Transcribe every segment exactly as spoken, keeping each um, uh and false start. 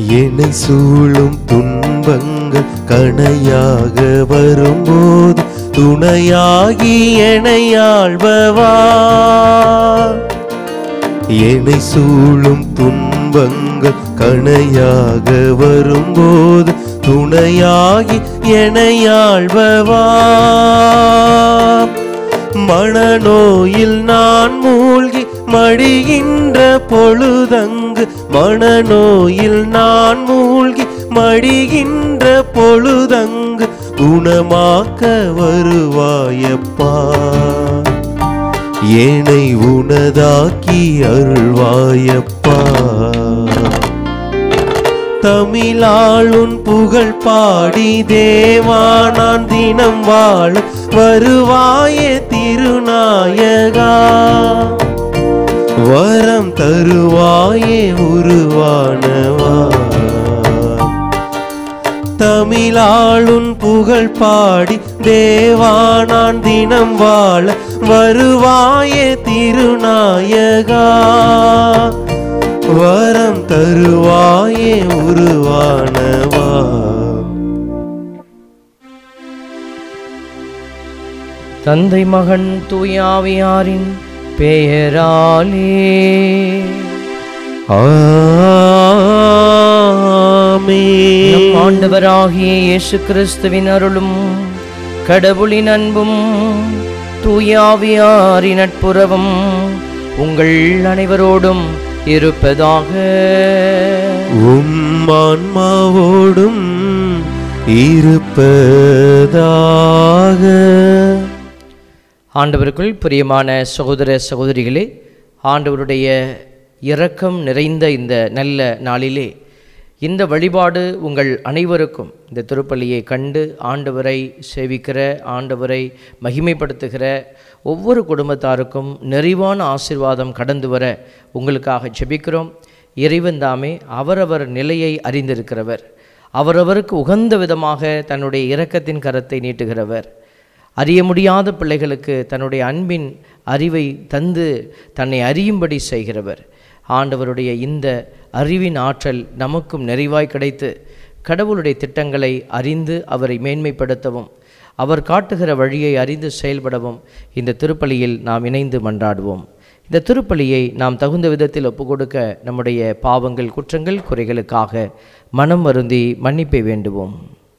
என்னை சூழும் துன்பங்கள் கணையாக வரும்போது துணையாகி என்னை ஆள்பவா. என்னை சூழும் துன்பங்கள் கணையாக வரும்போது துணையாகி என்னை ஆள்பவா. மனநோயில் நான் மூழ்கி மடிகின்ற பொழுதங்கு மனநோயில் நான் மூழ்கி மடிகின்ற பொழுதங்கு குணமாக்க வருவாயப்பா. என்னை உனதாக்கி அருள்வாயப்பா. தமிழாளுன் புகழ் பாடி தேவா நான் தினம் வாழ வருவாயே திருநாயகா. வரம் தருவாயே உருவானவா. தமிழாளுன் புகழ் பாடி தேவா நான் தினம் வாழ வருவாயே திருநாயகா. வரம் தருவாயே உருவானவா. தந்தை மகன் தூயாவியாரின் பெயராலே ஆமென். ஆண்டவராகிய இயேசு கிறிஸ்துவின் அருளும் கடவுளின் அன்பும் தூயாவியாரின் நட்புறவும் உங்கள் அனைவரோடும் இருப்பதாக. உம் ஆன்மாவோடும் இருப்பதாக. ஆண்டவருக்குள் பிரியமான சகோதர சகோதரிகளே, ஆண்டவருடைய இரக்கம் நிறைந்த இந்த நல்ல நாளிலே இந்த வழிபாடு உங்கள் அனைவருக்கும் இந்த திருப்பலியை கண்டு ஆண்டவரை சேவிக்கிற, ஆண்டவரை மகிமைப்படுத்துகிற ஒவ்வொரு குடும்பத்தாருக்கும் நிறைவான ஆசீர்வாதம் கடந்து வர உங்களுக்காக ஜெபிக்கிறோம். இறைவன் தாமே அவரவர் நிலையை அறிந்திருக்கிறவர், அவரவருக்கு உகந்த விதமாக தன்னுடைய இரக்கத்தின் கரத்தை நீட்டுகிறவர். அறிய முடியாத பிள்ளைகளுக்கு தன்னுடைய அன்பின் அறிவை தந்து தன்னை அறியும்படி செய்கிறவர். ஆண்டவருடைய இந்த அறிவின் ஆற்றல் நமக்கும் நிறைவாய் கிடைத்து கடவுளுடைய திட்டங்களை அறிந்து அவரை மேன்மைப்படுத்தவும் அவர் காட்டுகிற வழியை அறிந்து செயல்படவும் இந்த திருப்பலியில் நாம் இணைந்து மன்றாடுவோம். இந்த திருப்பலியை நாம் தகுந்த விதத்தில் ஒப்புக்கொடுக்க நம்முடைய பாவங்கள், குற்றங்கள், குறைகளுக்காக மனம் வருந்தி மன்னிப்பை வேண்டுவோம்.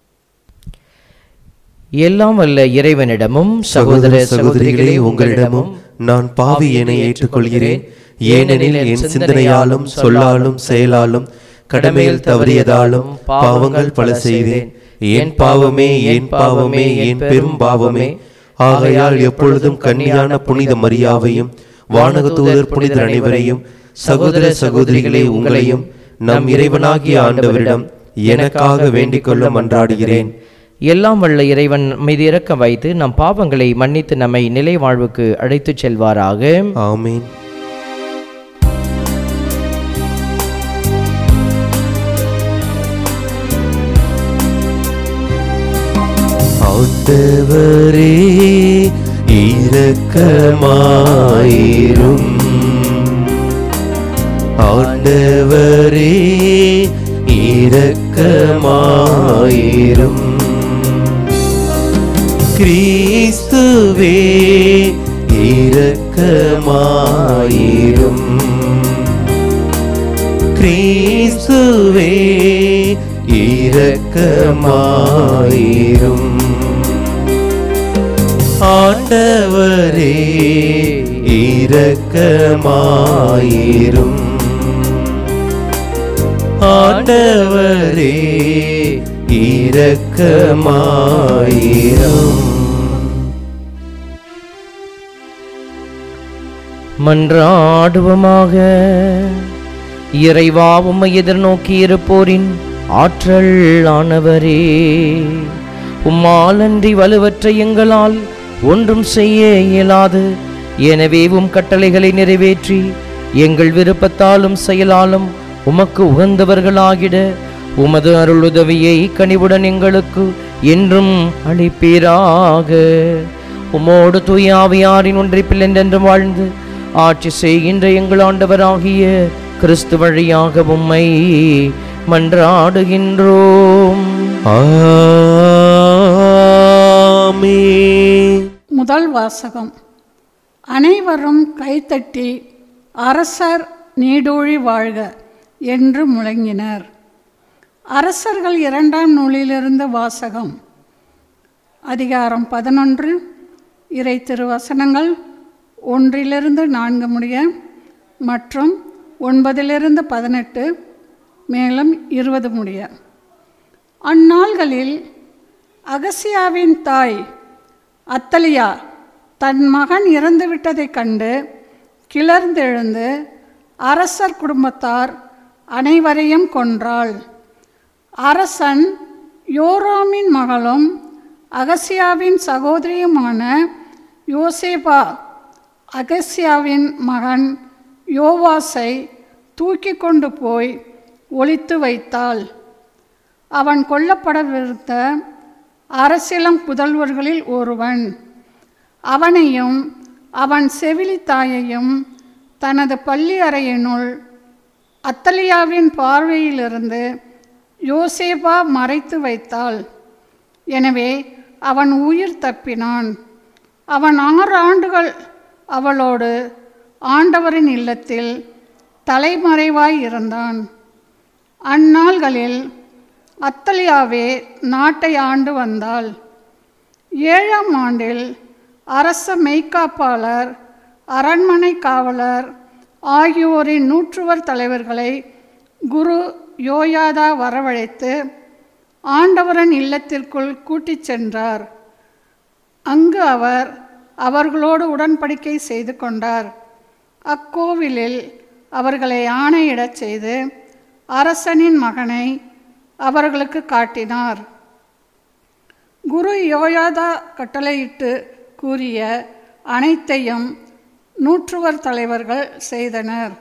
எல்லாம் வல்ல இறைவனிடமும் சகோதர சகோதரிகளே உங்களிடமும் நான் பாவி என ஏற்றுக்கொள்கிறேன். ஏனெனில் என் சிந்தனையாலும் சொல்லாலும் செயலாலும் கடமையில் தவறியதாலும் பாவங்கள் பல செய்தேன். என் பாவமே என் பாவமே என் பெரும் பாவமே. ஆகையால் எப்பொழுதும் கன்னியான புனித மரியாவையும் வானக தூதர் புனிதர் அனைவரையும் சகோதர சகோதரிகளே உங்களையும் நம் இறைவனாகிய ஆண்டவரிடம் எனக்காக வேண்டிக் கொள்ள மன்றாடுகிறேன். எல்லாம் வல்ல இறைவன் மீது இரக்கம் வைத்து நம் பாவங்களை மன்னித்து நம்மை நிலை வாழ்வுக்கு அழைத்துச் செல்வாராக. ஆமென். ஆண்டவரே இரக்கமாயிரும். ஆண்டவரே இரக்கமாயிரும். கிறிஸ்துவே இரக்கமாயிரும். கிறிஸ்துவே இரக்கமாயிரும். ஆண்டவரே இரக்கமாயிரும். ஆண்டவரே இரக்கமாயிரும். மன்றாடுவோமாக. இறைவா, உம்மை எதிர்நோக்கி இருப்போரின் ஆற்றல் ஆனவரே, உம்மால் அன்றி வலுவற்ற எங்களால் ஒன்றும் செய்ய இயலாது. எனவே உம் கட்டளைகளை நிறைவேற்றி எங்கள் விருப்பத்தாலும் செயலாலும் உமக்கு உகந்தவர்களாகிட உமது அருளுதவியை கனிவுடன் எங்களுக்கு என்றும் அளிப்பீராக. உமோடு தூய ஆவியாரின் ஒன்றிப்பில் என்றென்றும் வாழ்ந்து ஆட்சி செய்கின்ற எங்கள் ஆண்டவராகிய கிறிஸ்து வழியாக உம்மை மன்றாடுகின்றோம். ஆமென். முதல் வாசகம். அனைவரும் கைத்தட்டி அரசர் நீடூழி வாழ்க என்று முழங்கினர். அரசர்கள் இரண்டாம் நூலிலிருந்து வாசகம். அதிகாரம் பதினொன்று. இறை திருவசனங்கள் ஒன்றிலிருந்து நான்கு முடிய மற்றும் ஒன்பதிலிருந்து பதினெட்டு மேலும் இருபது முடிய. அந்நாள்களில் அகசியாவின் தாய் அத்தலியா தன் மகன் இறந்துவிட்டதைக் கண்டு கிளர்ந்தெழுந்து அரசர் குடும்பத்தார் அனைவரையும் கொன்றாள். அரசன் யோராமின் மகளும் அகசியாவின் சகோதரியுமான யோசேபா அகசியாவின் மகன் யோவாசை தூக்கி கொண்டு போய் ஒளித்து வைத்தாள். அவன் கொல்லப்படவிருந்த அரசிலம் புதல்வர்களில் ஒருவன். அவனையும் அவன் செவிலி தாயையும் தனது பள்ளி அறையினுள் அத்தலியாவின் பார்வையிலிருந்து யோசேபா மறைத்து வைத்தாள். எனவே அவன் உயிர் தப்பினான். அவன் ஆறு ஆண்டுகள் அவளோடு ஆண்டவரின் இல்லத்தில் தலைமறைவாய் இருந்தான். அந்நாள்களில் அத்தலியாவே நாட்டை ஆண்டு வந்தாள். ஏழாம் ஆண்டில் அரச மெய்க்காப்பாளர், அரண்மனை காவலர் ஆகியோரின் நூற்றுவர் தலைவர்களை குரு யோயாதா வரவழைத்து ஆண்டவரின் இல்லத்திற்குள் கூட்டிச் சென்றார். அங்கு அவர் அவர்களோடு உடன்படிக்கை செய்து கொண்டார். அக்கோவிலில் அவர்களை ஆணையிடச் செய்து அரசனின் மகனை அவர்களுக்கு காட்டினார். குரு யோயாதா கட்டளையிட்டு கூறிய அனைத்தையும் நூற்றுவர் தலைவர்கள் செய்தனர்.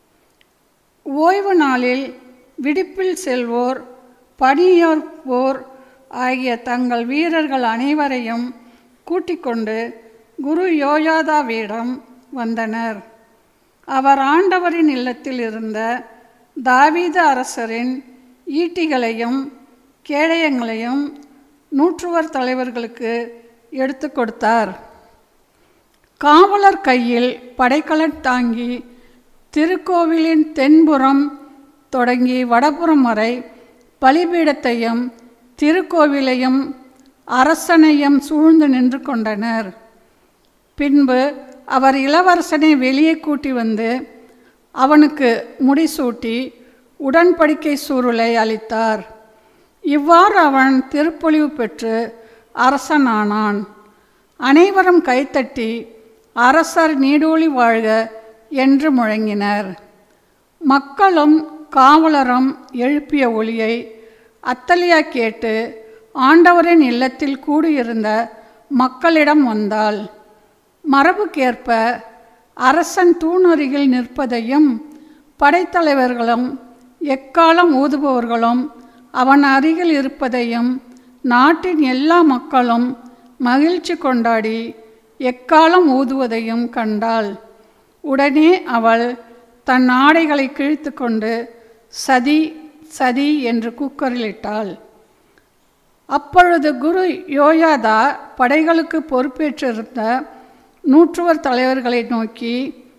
ஓய்வு நாளில் விடுப்பில் செல்வோர், பணியோர்ப்போர் ஆகிய தங்கள் வீரர்கள் அனைவரையும் கூட்டிக் கொண்டு குரு யோயாதாவிடம் வந்தனர். அவர் ஆண்டவரின் இல்லத்தில் இருந்த தாவீது அரசரின் ஈட்டிகளையும் கேடயங்களையும் நூற்றுவர் தலைவர்களுக்கு எடுத்து கொடுத்தார். காவலர் கையில் படைக்கலன் தாங்கி திருக்கோவிலின் தென்புறம் தொடங்கி வடபுறம் வரை பலிபீடத்தையும் திருக்கோவிலையும் அரசனையும் சூழ்ந்து நின்று கொண்டனர். பின்பு அவர் இளவரசனை வெளியே கூட்டி வந்து அவனுக்கு முடிசூட்டி உடன்படிக்கை சூருளை அளித்தார். இவ்வாறு அவன் திருப்பொழிவு பெற்று அரசனானான். அனைவரும் கைத்தட்டி அரசர் நீடூழி வாழ்க என்று முழங்கினர். மக்களும் காவலரும் எழுப்பிய ஒலியை அத்தலியா கேட்டு ஆண்டவரின் இல்லத்தில் கூடியிருந்த மக்களிடம் வந்தாள். மரபுக்கேற்ப அரசன் தூணருகில் நிற்பதையும் படைத்தலைவர்களும் எக்காலம் ஊதுபவர்களும் அவன் அருகில் இருப்பதையும் நாட்டின் எல்லா மக்களும் மகிழ்ச்சி கொண்டாடி எக்காலம் ஊதுவதையும் கண்டாள். உடனே அவள் தன் ஆடைகளை கிழித்து கொண்டு சதி சதி என்று கூக்குரலிட்டாள். அப்பொழுது குரு யோயாதா படைகளுக்கு பொறுப்பேற்றிருந்த நூற்றுவர் தலைவர்களை நோக்கி,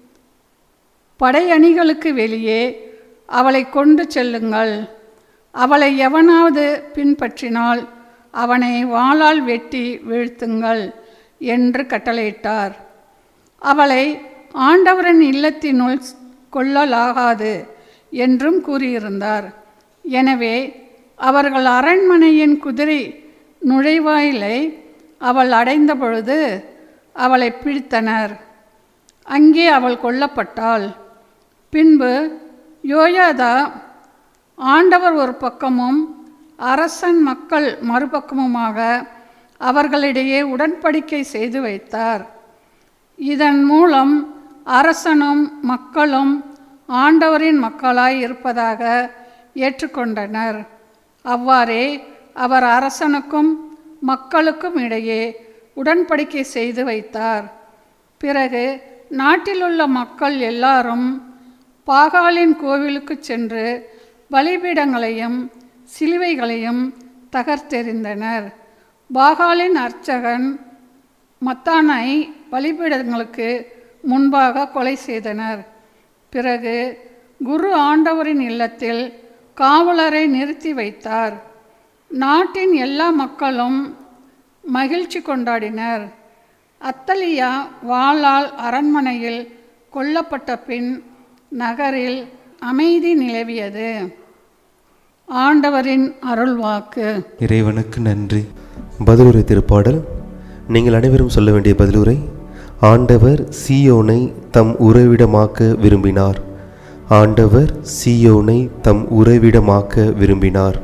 படையணிகளுக்கு வெளியே அவளை கொண்டு செல்லுங்கள். அவளை எவனாவது பின்பற்றினால் அவனை வாளால் வெட்டி வீழ்த்துங்கள் என்று கட்டளையிட்டார். அவளை ஆண்டவரின் இல்லத்தினுள் கொள்ளலாகாது என்றும் கூறியிருந்தார். எனவே அவர்கள் அரண்மனையின் குதிரை நுழைவாயிலை அவள் அடைந்த பொழுது அவளை பிடித்தனர். அங்கே அவள் கொல்லப்பட்டாள். பின்பு யோயாதா ஆண்டவர் ஒரு பக்கமும் அரசன் மக்கள் மறுபக்கமுமாக அவர்களிடையே உடன்படிக்கை செய்து வைத்தார். இதன் மூலம் அரசனும் மக்களும் ஆண்டவரின் மக்களாய் இருப்பதாக ஏற்றுக்கொண்டனர். அவ்வாறே அவர் அரசனுக்கும் மக்களுக்கும் இடையே உடன்படிக்கை செய்து வைத்தார். பிறகு நாட்டிலுள்ள மக்கள் எல்லாரும் பாகாலின் கோவிலுக்கு சென்று பலிபீடங்களையும் சிலுவைகளையும் தகர்த்தெறிந்தனர். பாகாலின் அர்ச்சகன் மத்தானை பலிபீடங்களுக்கு முன்பாக கொலை செய்தனர். பிறகு குரு ஆண்டவரின் இல்லத்தில் காவலரை நிறுத்தி வைத்தார். நாட்டின் எல்லா மக்களும் மகிழ்ச்சி கொண்டாடினர். அத்தலியா வாளால் அரண்மனையில் கொல்லப்பட்ட பின் நகரில் அமைதி நிலவியது. ஆண்டவரின் அருள்வாக்கு. இறைவனுக்கு நன்றி. பதிலுரை திருப்பாடல். நீங்கள் அனைவரும் சொல்ல வேண்டிய பதிலுரை. ஆண்டவர் சீயோனை தம் உறைவிடமாக்க விரும்பினார். ஆண்டவர் சீயோனை தம் உறைவிடமாக்க விரும்பினார்.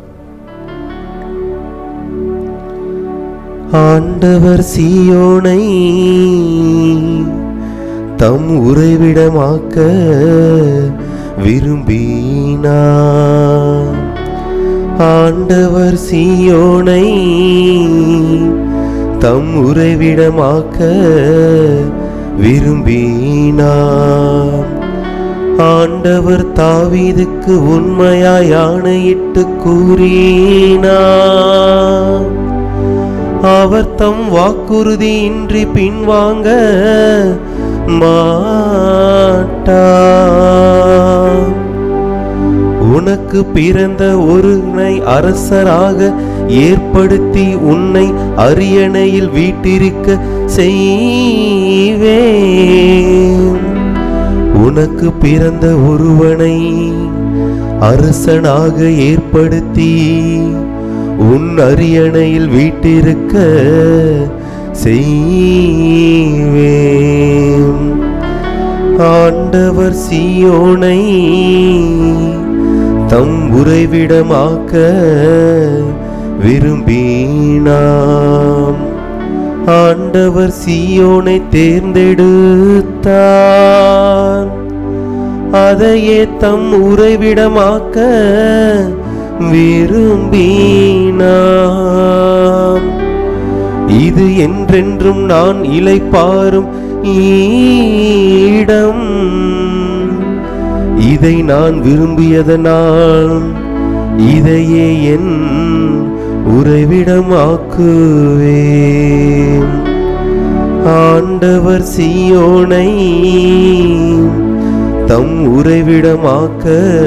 ஆண்டவர் சீயோனை தம் உறைவிடமாக்க விரும்பினார். ஆண்டவர் சீயோனை தம் உறைவிடமாக்க விரும்பினார். ஆண்டவர் தாவீதுக்கு உண்மையாய் ஆணையிட்டு கூறினார். அவர் தம் வாக்குறுதியின்றி பின்வாங்க மாட்டார். உனக்கு பிறந்த ஒருவனை அரசராக ஏற்படுத்தி உன்னை அரியணையில் வீட்டிருக்க செய்வேன். உனக்கு பிறந்த ஒருவனை அரசனாக ஏற்படுத்தி உன் அரியணையில் வீட்டிருக்க செய்வேன். ஆண்டவர் சீயோனை தம் உறைவிடமாக்க விரும்பினாம். ஆண்டவர் சீயோனை தேர்ந்தெடுத்தார். அதையே தம் உறைவிடமாக்க விரும்பினாம். இது என்றென்றும் நான் இளைப்பாறும் இடம். இதை நான் விரும்பியதனால் இதையே என் உறைவிடமாக்குவேன். ஆண்டவர் சீயோனை தம் உறைவிடமாக்க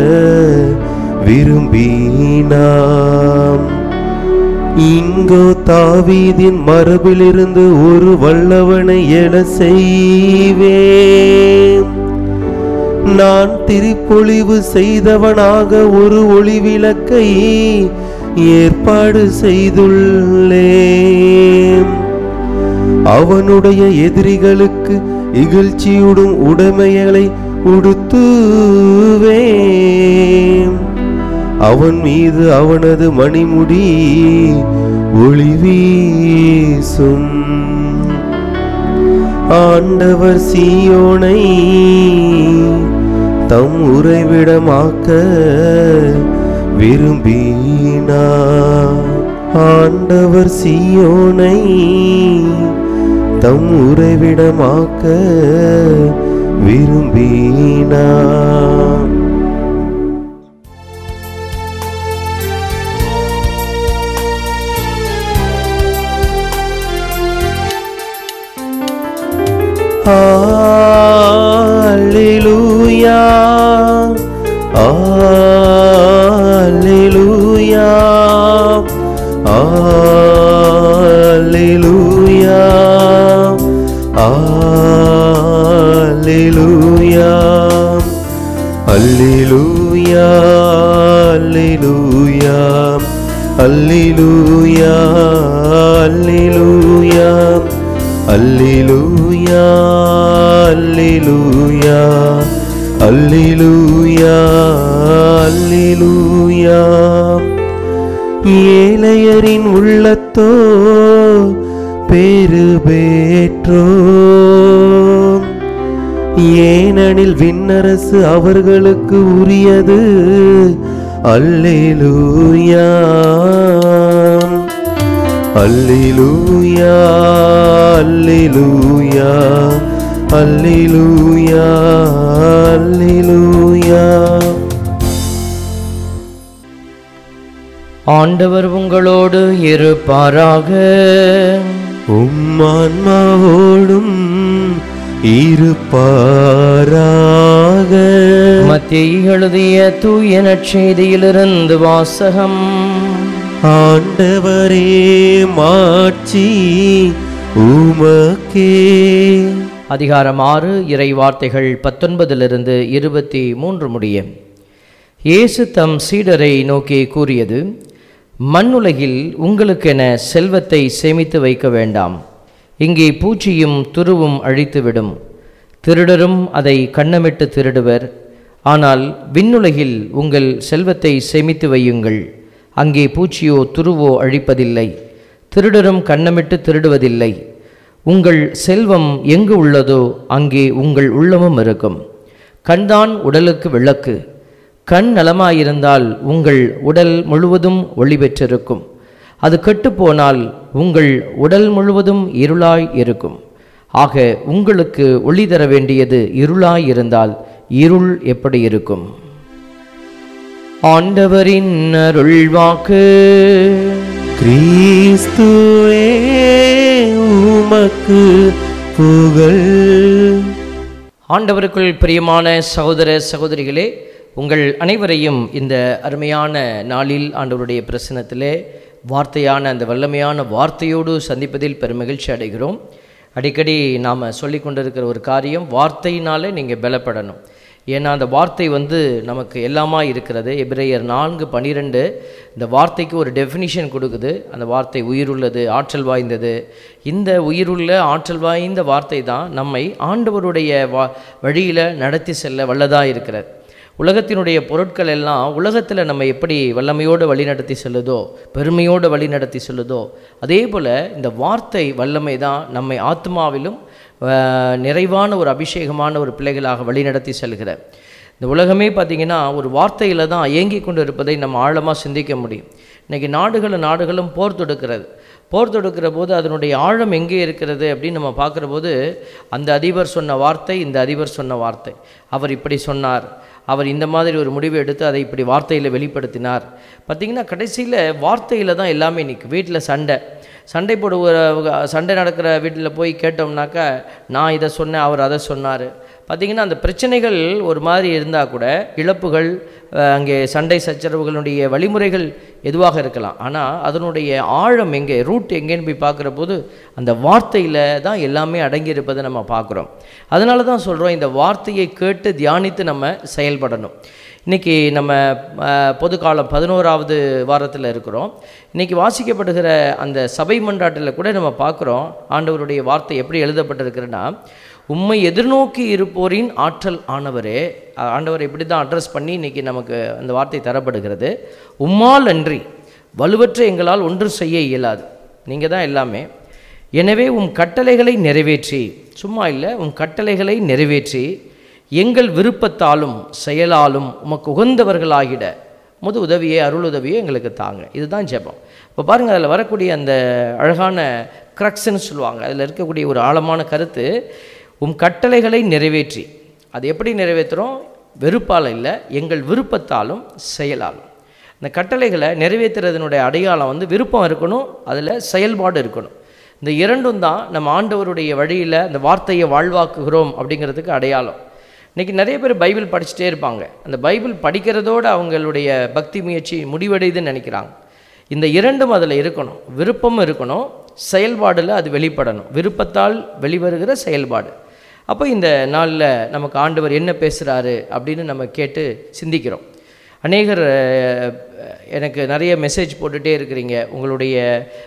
விரும்பினாம். இங்கோ தாவீதின் மரபிலிருந்து ஒரு வல்லவனை எழ செய்வேன். நான் திருப்பொழிவு செய்தவனாக ஒரு ஒளிவிளக்கை ஏற்பாடு செய்துள்ளேன். அவனுடைய எதிரிகளுக்கு இகழ்ச்சியுடும் உடைமைகளை உடுத்துவேன். அவன் மீது அவனது மணிமுடி ஒளி வீசும். ஆண்டவர் சீயோனை தம் உறைவிடமாக்க விரும்பினார். ஆண்டவர் சீயோனை தம் உறைவிடமாக்க விரும்பினார். Alleluia, Alleluia, Alleluia, Alleluia, Alleluia, Alleluia, Alleluia, Alleluia, Alleluia, Alleluia, Alleluia, Alleluia. ஏழையரின் உள்ளத்தோ பேறு பெற்றோ, ஏனெனில் விண்ணரசு அவர்களுக்கு உரியது. அல்லேலூயா, அல்லேலூயா, அல்லேலூயா, அல்லேலூயா, அல்லேலூயா. ஆண்டவர் உங்களோடு இருப்பாராக. உம் ஆன்மாவோடும் இருப்பாராக. மத்தேயு எழுதிய தூய நற்செய்தியிலிருந்து வாசகம். ஆண்டவரே மாட்சி உமக்கே. அதிகாரம் ஆறு, இறை வார்த்தைகள் பத்தொன்பதிலிருந்து இருபத்தி மூன்று முடிய. இயேசு தம் சீடரை நோக்கி கூறியது: மண்ணுலகில் உங்களுக்கென செல்வத்தை சேமித்து வைக்க வேண்டாம். இங்கே பூச்சியும் துருவும் அழித்துவிடும், திருடரும் அதை கன்னமிட்டு திருடுவர். ஆனால் விண்ணுலகில் உங்கள் செல்வத்தை சேமித்து வையுங்கள். அங்கே பூச்சியோ துருவோ அழிப்பதில்லை, திருடரும் கன்னமிட்டு திருடுவதில்லை. உங்கள் செல்வம் எங்கு உள்ளதோ அங்கே உங்கள் உள்ளமும் இருக்கும். கண்தான் உடலுக்கு விளக்கு. கண் நலமாயிருந்தால் உங்கள் உடல் முழுவதும் ஒளி பெற்றிருக்கும். அது கெட்டுப்போனால் உங்கள் உடல் முழுவதும் இருளாய் இருக்கும். ஆக உங்களுக்கு ஒளி தர வேண்டியது இருளாய் இருந்தால் இருள் எப்படி இருக்கும்? ஆண்டவரின் அருள்வாக்கு. கிறிஸ்துவே உமக்கு புகழ். ஆண்டவருக்குள் பிரியமான சகோதர சகோதரிகளே, உங்கள் அனைவரையும் இந்த அருமையான நாளில் ஆண்டவருடைய பிரசன்னத்திலே வார்த்தையான அந்த வல்லமையான வார்த்தையோடு சந்திப்பதில் பெருமகிழ்ச்சி அடைகிறோம். அடிக்கடி நாம் சொல்லி கொண்டிருக்கிற ஒரு காரியம், வார்த்தையினாலே நீங்கள் பலப்படணும். ஏன்னா அந்த வார்த்தை வந்து நமக்கு எல்லாமா இருக்கிறது. எபிரேயர் நான்கு பன்னிரெண்டு இந்த வார்த்தைக்கு ஒரு டெஃபினிஷன் கொடுக்குது. அந்த வார்த்தை உயிருள்ளது, ஆற்றல் வாய்ந்தது. இந்த உயிருள்ள ஆற்றல் வாய்ந்த வார்த்தை தான் நம்மை ஆண்டவருடைய வா வழியில் நடத்தி செல்ல வல்லதாக இருக்கிறது. உலகத்தினுடைய பொருட்கள் எல்லாம் உலகத்தில் நம்ம எப்படி வல்லமையோடு வழி நடத்தி செல்லுதோ, பெருமையோடு வழி நடத்தி செல்லுதோ, அதே போல் இந்த வார்த்தை வல்லமை தான் நம்மை ஆத்மாவிலும் நிறைவான ஒரு அபிஷேகமான ஒரு பிள்ளைகளாக வழிநடத்தி செல்கிறார். இந்த உலகமே பார்த்திங்கன்னா ஒரு வார்த்தையில் தான் இயங்கி கொண்டு இருப்பதை நம்ம ஆழமாக சிந்திக்க முடியும். இன்றைக்கி நாடுகளும் நாடுகளும் போர் தொடுக்கிறது. போர் தொடுக்கிற போது அதனுடைய ஆழம் எங்கே இருக்கிறது அப்படின்னு நம்ம பார்க்குற போது, அந்த அதிபர் சொன்ன வார்த்தை, இந்த அதிபர் சொன்ன வார்த்தை, அவர் இப்படி சொன்னார், அவர் இந்த மாதிரி ஒரு முடிவை எடுத்து அதை இப்படி வார்த்தையில் வெளிப்படுத்தினார். பார்த்திங்கன்னா கடைசியில் வார்த்தையில் தான் எல்லாமே நிற்கும். வீட்டில் சண்டை சண்டை போடுகிற சண்டை நடக்கிற வீட்டில் போய் கேட்டோம்னாக்கா, நான் இதை சொன்னேன், அவர் அதை சொன்னார். பார்த்திங்கன்னா அந்த பிரச்சனைகள் ஒரு மாதிரி இருந்தால் கூட, இழப்புகள், அங்கே சண்டை சச்சரவுகளுடைய வழிமுறைகள் எதுவாக இருக்கலாம். ஆனால் அதனுடைய ஆழம் எங்கே, ரூட் எங்கேன்னு போய் பார்க்குற போது அந்த வார்த்தையில் தான் எல்லாமே அடங்கியிருப்பதை நம்ம பார்க்குறோம். அதனால தான் சொல்கிறோம், இந்த வார்த்தையை கேட்டு தியானித்து நம்ம செயல்படணும். இன்றைக்கி நம்ம பொது காலம் பதினோராவது வாரத்தில் இருக்கிறோம். இன்றைக்கி வாசிக்கப்படுகிற அந்த சபை மன்றாட்டில் கூட நம்ம பார்க்குறோம், ஆண்டவருடைய வார்த்தை எப்படி எழுதப்பட்டிருக்கிறன்னா, உம்மை எதிர்நோக்கி இருப்போரின் ஆற்றல் ஆனவரே. ஆண்டவர் இப்படி தான் அட்ரஸ் பண்ணி இன்றைக்கி நமக்கு அந்த வார்த்தை தரப்படுகிறது. உம்மால் அன்றி வலுவற்ற எங்களால் ஒன்று செய்ய இயலாது, நீங்கள் தான் எல்லாமே. எனவே உம் கட்டளைகளை நிறைவேற்றி, சும்மா இல்லை, உம் கட்டளைகளை நிறைவேற்றி எங்கள் விருப்பத்தாலும் செயலாலும் உமக்கு உகந்தவர்களாகிட முது உதவியே அருள் உதவியே எங்களுக்கு தாங்க. இதுதான் ஜெபம். இப்போ பாருங்கள், அதில் வரக்கூடிய அந்த அழகான க்ரக்ஸ்ன்னு சொல்லுவாங்க, அதில் இருக்கக்கூடிய ஒரு ஆழமான கருத்து, உம் கட்டளைகளை நிறைவேற்றி. அது எப்படி நிறைவேற்றுறோம்? வெறுப்பால் இல்லை, எங்கள் விருப்பத்தாலும் செயலாலும். இந்த கட்டளைகளை நிறைவேற்றுறதுனுடைய அடையாளம் வந்து விருப்பம் இருக்கணும், அதில் செயல்பாடு இருக்கணும். இந்த இரண்டும் தான் நம்ம ஆண்டவருடைய வழியில் அந்த வார்த்தையை வாழ்வாக்குகிறோம் அப்படிங்கிறதுக்கு அடையாளம். இன்றைக்கி நிறைய பேர் பைபிள் படிச்சுட்டே இருப்பாங்க. அந்த பைபிள் படிக்கிறதோடு அவங்களுடைய பக்தி முயற்சி முடிவடையுதுன்னு நினைக்கிறாங்க. இந்த இரண்டும் அதில் இருக்கணும். விருப்பமும் இருக்கணும், செயல்பாடில் அது வெளிப்படணும். விருப்பத்தால் வெளிவருகிற செயல்பாடு. அப்போ இந்த நாளில் நமக்கு ஆண்டவர் என்ன பேசுகிறாரு அப்படின்னு நம்ம கேட்டு சிந்திக்கிறோம். அநேகர் எனக்கு நிறைய மெசேஜ் போட்டுகிட்டே இருக்கிறீங்க. உங்களுடைய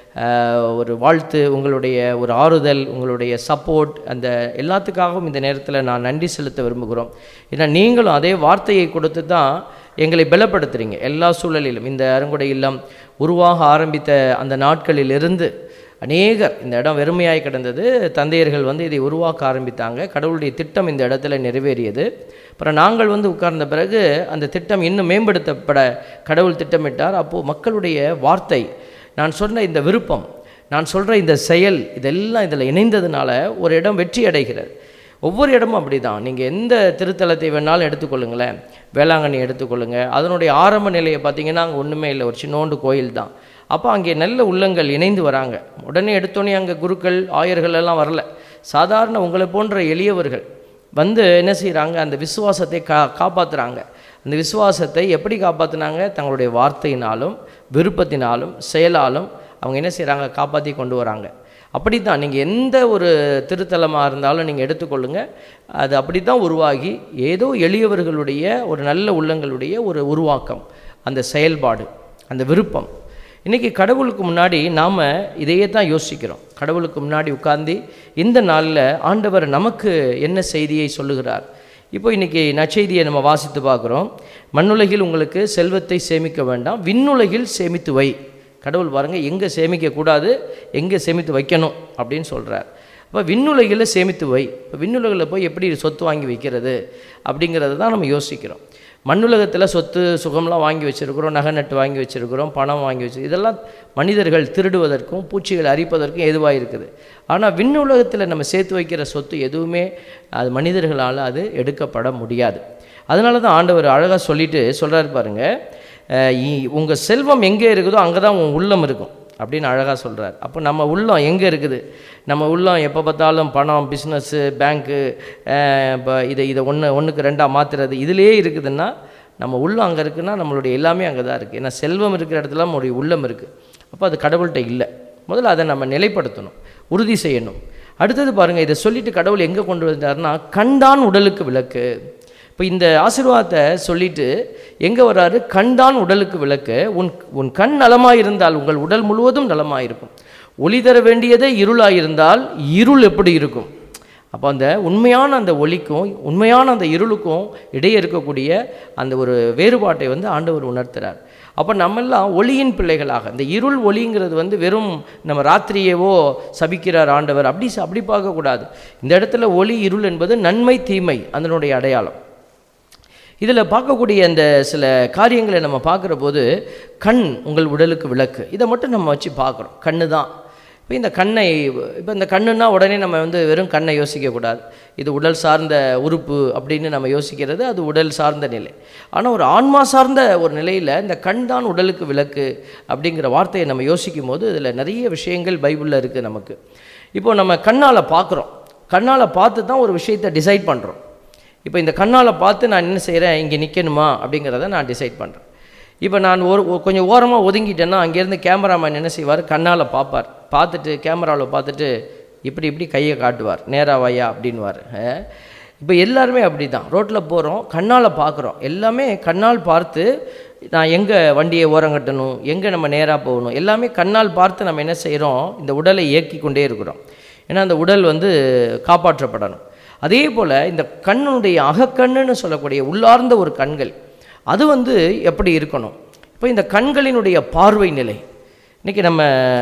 ஒரு வாழ்த்து, உங்களுடைய ஒரு ஆறுதல், உங்களுடைய சப்போர்ட், அந்த எல்லாத்துக்காகவும் இந்த நேரத்தில் நான் நன்றி செலுத்த விரும்புகிறோம். ஏன்னா நீங்களும் அதே வார்த்தையை கொடுத்து தான் எங்களை பலப்படுத்துகிறீங்க. எல்லா சூழலிலும் இந்த அருங்குடை இல்லம் உருவாக ஆரம்பித்த அந்த நாட்களிலிருந்து அநேகர், இந்த இடம் வெறுமையாய் கிடந்தது, தந்தையர்கள் வந்து இதை உருவாக்க ஆரம்பித்தாங்க. கடவுளுடைய திட்டம் இந்த இடத்துல நிறைவேறியது. அப்புறம் நாங்கள் வந்து உட்கார்ந்த பிறகு அந்த திட்டம் இன்னும் மேம்படுத்தப்பட கடவுள் திட்டமிட்டார். அப்போது மக்களுடைய வார்த்தை, நான் சொன்ன இந்த விருப்பம், நான் சொல்கிற இந்த செயல், இதெல்லாம் இதில் இணைந்ததுனால ஒரு இடம் வெற்றி அடைகிறது. ஒவ்வொரு இடமும் அப்படி தான். நீங்கள் எந்த திருத்தலத்தை வேணாலும் எடுத்துக்கொள்ளுங்களேன், வேளாங்கண்ணி எடுத்துக்கொள்ளுங்கள், அதனுடைய ஆரம்ப நிலையை பார்த்தீங்கன்னா அங்கே ஒன்றுமே இல்லை, ஒரு சின்னோண்டு கோயில் தான். அப்போ அங்கே நல்ல உள்ளங்கள் இணைந்து வராங்க. உடனே எடுத்தோடனே அங்கே குருக்கள் ஆயர்கள் எல்லாம் வரல, சாதாரண உங்களை போன்ற எளியவர்கள் வந்து என்ன செய்கிறாங்க, அந்த விசுவாசத்தை கா காப்பாற்றுறாங்க. அந்த விசுவாசத்தை எப்படி காப்பாற்றினாங்க? தங்களுடைய வார்த்தையினாலும் விருப்பத்தினாலும் செயலாலும் அவங்க என்ன செய்கிறாங்க, காப்பாற்றி கொண்டு வராங்க. அப்படி தான் நீங்கள் எந்த ஒரு திருத்தலமாக இருந்தாலும் நீங்கள் எடுத்துக்கொள்ளுங்கள், அது அப்படி தான் உருவாகி ஏதோ எளியவர்களுடைய ஒரு நல்ல உள்ளங்களுடைய ஒரு உருவாக்கம், அந்த செயல்பாடு, அந்த விருப்பம். இன்றைக்கி கடவுளுக்கு முன்னாடி நாம் இதையே தான் யோசிக்கிறோம். கடவுளுக்கு முன்னாடி உட்கார்ந்து இந்த நாளில் ஆண்டவர் நமக்கு என்ன செய்தியை சொல்லுகிறார். இப்போ இன்றைக்கி நற்செய்தியை நம்ம வாசித்து பார்க்குறோம். மண்ணுலகில் உங்களுக்கு செல்வத்தை சேமிக்க வேண்டாம், விண்ணுலகில் சேமித்து வை. கடவுள் பாருங்கள், எங்கே சேமிக்கக்கூடாது, எங்கே சேமித்து வைக்கணும் அப்படின்னு சொல்கிறார். அப்போ விண்ணுலகில் சேமித்து வை. இப்போ விண்ணுலகில் போய் எப்படி சொத்து வாங்கி வைக்கிறது அப்படிங்கிறத தான் நம்ம யோசிக்கிறோம். மண்ணுலகத்தில் சொத்து சுகம்லாம் வாங்கி வச்சுருக்கிறோம், நகை நட்டு வாங்கி வச்சுருக்கிறோம், பணம் வாங்கி வச்சு, இதெல்லாம் மனிதர்கள் திருடுவதற்கும் பூச்சிகளை அரிப்பதற்கும் ஏதுவாக இருக்குது. ஆனால் விண்ணுலகத்தில் நம்ம சேர்த்து வைக்கிற சொத்து எதுவுமே அது மனிதர்களால் அது எடுக்கப்பட முடியாது. அதனால தான் ஆண்டவர் அழகாக சொல்லிட்டு சொல்கிறாரு பாருங்கள், உங்கள் செல்வம் எங்கே இருக்குதோ அங்கே தான் உங்கள் உள்ளம் இருக்கும் அப்படின்னு அழகாக சொல்கிறார். அப்போ நம்ம உள்ளம் எங்கே இருக்குது? நம்ம உள்ளம் எப்போ பார்த்தாலும் பணம், பிஸ்னஸ்ஸு, பேங்க்கு, இப்போ இதை இதை ஒன்று ஒன்றுக்கு ரெண்டாக மாற்றுறது, இதிலே இருக்குதுன்னா நம்ம உள்ளம் அங்கே இருக்குன்னா நம்மளுடைய எல்லாமே அங்கே தான் இருக்குது. ஏன்னா செல்வம் இருக்கிற இடத்துல நம்மளுடைய உள்ளம் இருக்குது. அப்போ அது கடவுள்கிட்ட இல்லை. முதல்ல அதை நம்ம நிலைப்படுத்தணும், உறுதி செய்யணும். அடுத்தது பாருங்கள், இதை சொல்லிவிட்டு கடவுள் எங்கே கொண்டு வந்தார்னா, கண்தான் உடலுக்கு விளக்கு. இப்போ இந்த ஆசீர்வாதத்தை சொல்லிட்டு எங்கே வர்றாரு? கண்தான் உடலுக்கு விளக்கு. உன் உன் கண் நலமாக இருந்தால் உங்கள் உடல் முழுவதும் நலமாக இருக்கும். ஒளி தர வேண்டியதே இருளாக இருந்தால் இருள் எப்படி இருக்கும்? அப்போ அந்த உண்மையான அந்த ஒளிக்கும் உண்மையான அந்த இருளுக்கும் இடையே இருக்கக்கூடிய அந்த ஒரு வேறுபாட்டை வந்து ஆண்டவர் உணர்த்துறார். அப்போ நம்மெல்லாம் ஒளியின் பிள்ளைகளாக, இந்த இருள் ஒளிங்கிறது வந்து வெறும் நம்ம ராத்திரியேவோ சபிக்கிறார் ஆண்டவர், அப்படி அப்படி பார்க்கக்கூடாது. இந்த இடத்துல ஒளி இருள் என்பது நன்மை தீமை அதனுடைய அடையாளம். இதில் பார்க்கக்கூடிய அந்த சில காரியங்களை நம்ம பார்க்குற போது, கண் உங்கள் உடலுக்கு விளக்கு, இதை மட்டும் நம்ம வச்சு பார்க்குறோம். கண்ணு தான். இப்போ இந்த கண்ணை, இப்போ இந்த கண்ணுன்னா உடனே நம்ம வந்து வெறும் கண்ணை யோசிக்கக்கூடாது, இது உடல் சார்ந்த உறுப்பு அப்படின்னு நம்ம யோசிக்கிறது அது உடல் சார்ந்த நிலை. ஆனால் ஒரு ஆன்மா சார்ந்த ஒரு நிலையில் இந்த கண் தான் உடலுக்கு விளக்கு அப்படிங்கிற வார்த்தையை நம்ம யோசிக்கும் போது இதில் நிறைய விஷயங்கள் பைபிளில் இருக்குது நமக்கு. இப்போது நம்ம கண்ணால் பார்க்குறோம், கண்ணால் பார்த்து தான் ஒரு விஷயத்தை டிசைட் பண்ணுறோம். இப்போ இந்த கண்ணால் பார்த்து நான் என்ன செய்கிறேன், இங்கே நிற்கணுமா அப்படிங்கிறத நான் டிசைட் பண்ணுறேன். இப்போ நான் ஒரு கொஞ்சம் ஓரமாக ஒதுங்கிட்டேன்னா அங்கேருந்து கேமராமேன் என்ன செய்வார், கண்ணால் பார்ப்பார். பார்த்துட்டு கேமராவில் பார்த்துட்டு இப்படி இப்படி கையை காட்டுவார், நேராக வாயா அப்படின்வார். இப்போ எல்லாருமே அப்படி தான், ரோட்டில் போகிறோம், கண்ணால் பார்க்குறோம், எல்லாமே கண்ணால் பார்த்து நான் எங்கே வண்டியை ஓரங்கட்டணும், எங்கே நம்ம நேராக போகணும், எல்லாமே கண்ணால் பார்த்து நம்ம என்ன செய்கிறோம், இந்த உடலை இயக்கி கொண்டே இருக்கிறோம். ஏன்னா அந்த உடல் வந்து காப்பாற்றப்படணும். அதே போல் இந்த கண்ணுடைய அகக்கண்ணுன்னு சொல்லக்கூடிய உள்ளார்ந்த ஒரு கண்கள், அது வந்து எப்படி இருக்கணும்? இப்போ இந்த கண்களினுடைய பார்வை நிலை இன்றைக்கி நம்ம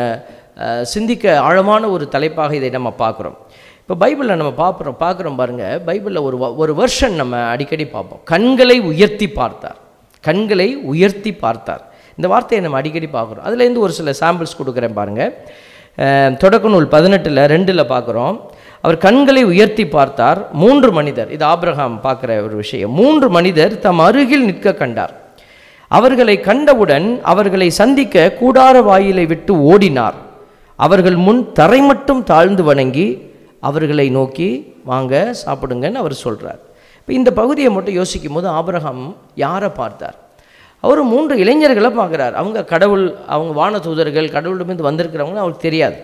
சிந்திக்க ஆழமான ஒரு தலைப்பாக இதை நம்ம பார்க்குறோம். இப்போ பைபிளில் நம்ம பார்க்குறோம் பார்க்குறோம் பாருங்கள், பைபிளில் ஒரு ஒரு வெர்ஷன் நம்ம அடிக்கடி பார்ப்போம், கண்களை உயர்த்தி பார்த்தார். கண்களை உயர்த்தி பார்த்தார் இந்த வார்த்தையை நம்ம அடிக்கடி பார்க்குறோம். அதுலேருந்து ஒரு சில சாம்பிள்ஸ் கொடுக்குறேன் பாருங்கள். தொடக்க நூல் பதினெட்டில் ரெண்டில் பார்க்குறோம், அவர் கண்களை உயர்த்தி பார்த்தார், மூன்று மனிதர், இது ஆபிரகாம் பார்க்குற ஒரு விஷயம், மூன்று மனிதர் தம் அருகில் நிற்க கண்டார். அவர்களை கண்டவுடன் அவர்களை சந்திக்க கூடார வாயிலை விட்டு ஓடினார். அவர்கள் முன் தரை மட்டும் தாழ்ந்து வணங்கி அவர்களை நோக்கி வாங்க சாப்பிடுங்கன்னு அவர் சொல்கிறார். இப்போ இந்த பகுதியை மட்டும் யோசிக்கும் போது ஆபிரகாம் யாரை பார்த்தார்? அவர் மூன்று இளைஞர்களை பார்க்குறார். அவங்க கடவுள், அவங்க வான தூதர்கள், கடவுளிடமிருந்து வந்திருக்கிறவங்க அவருக்கு தெரியாது.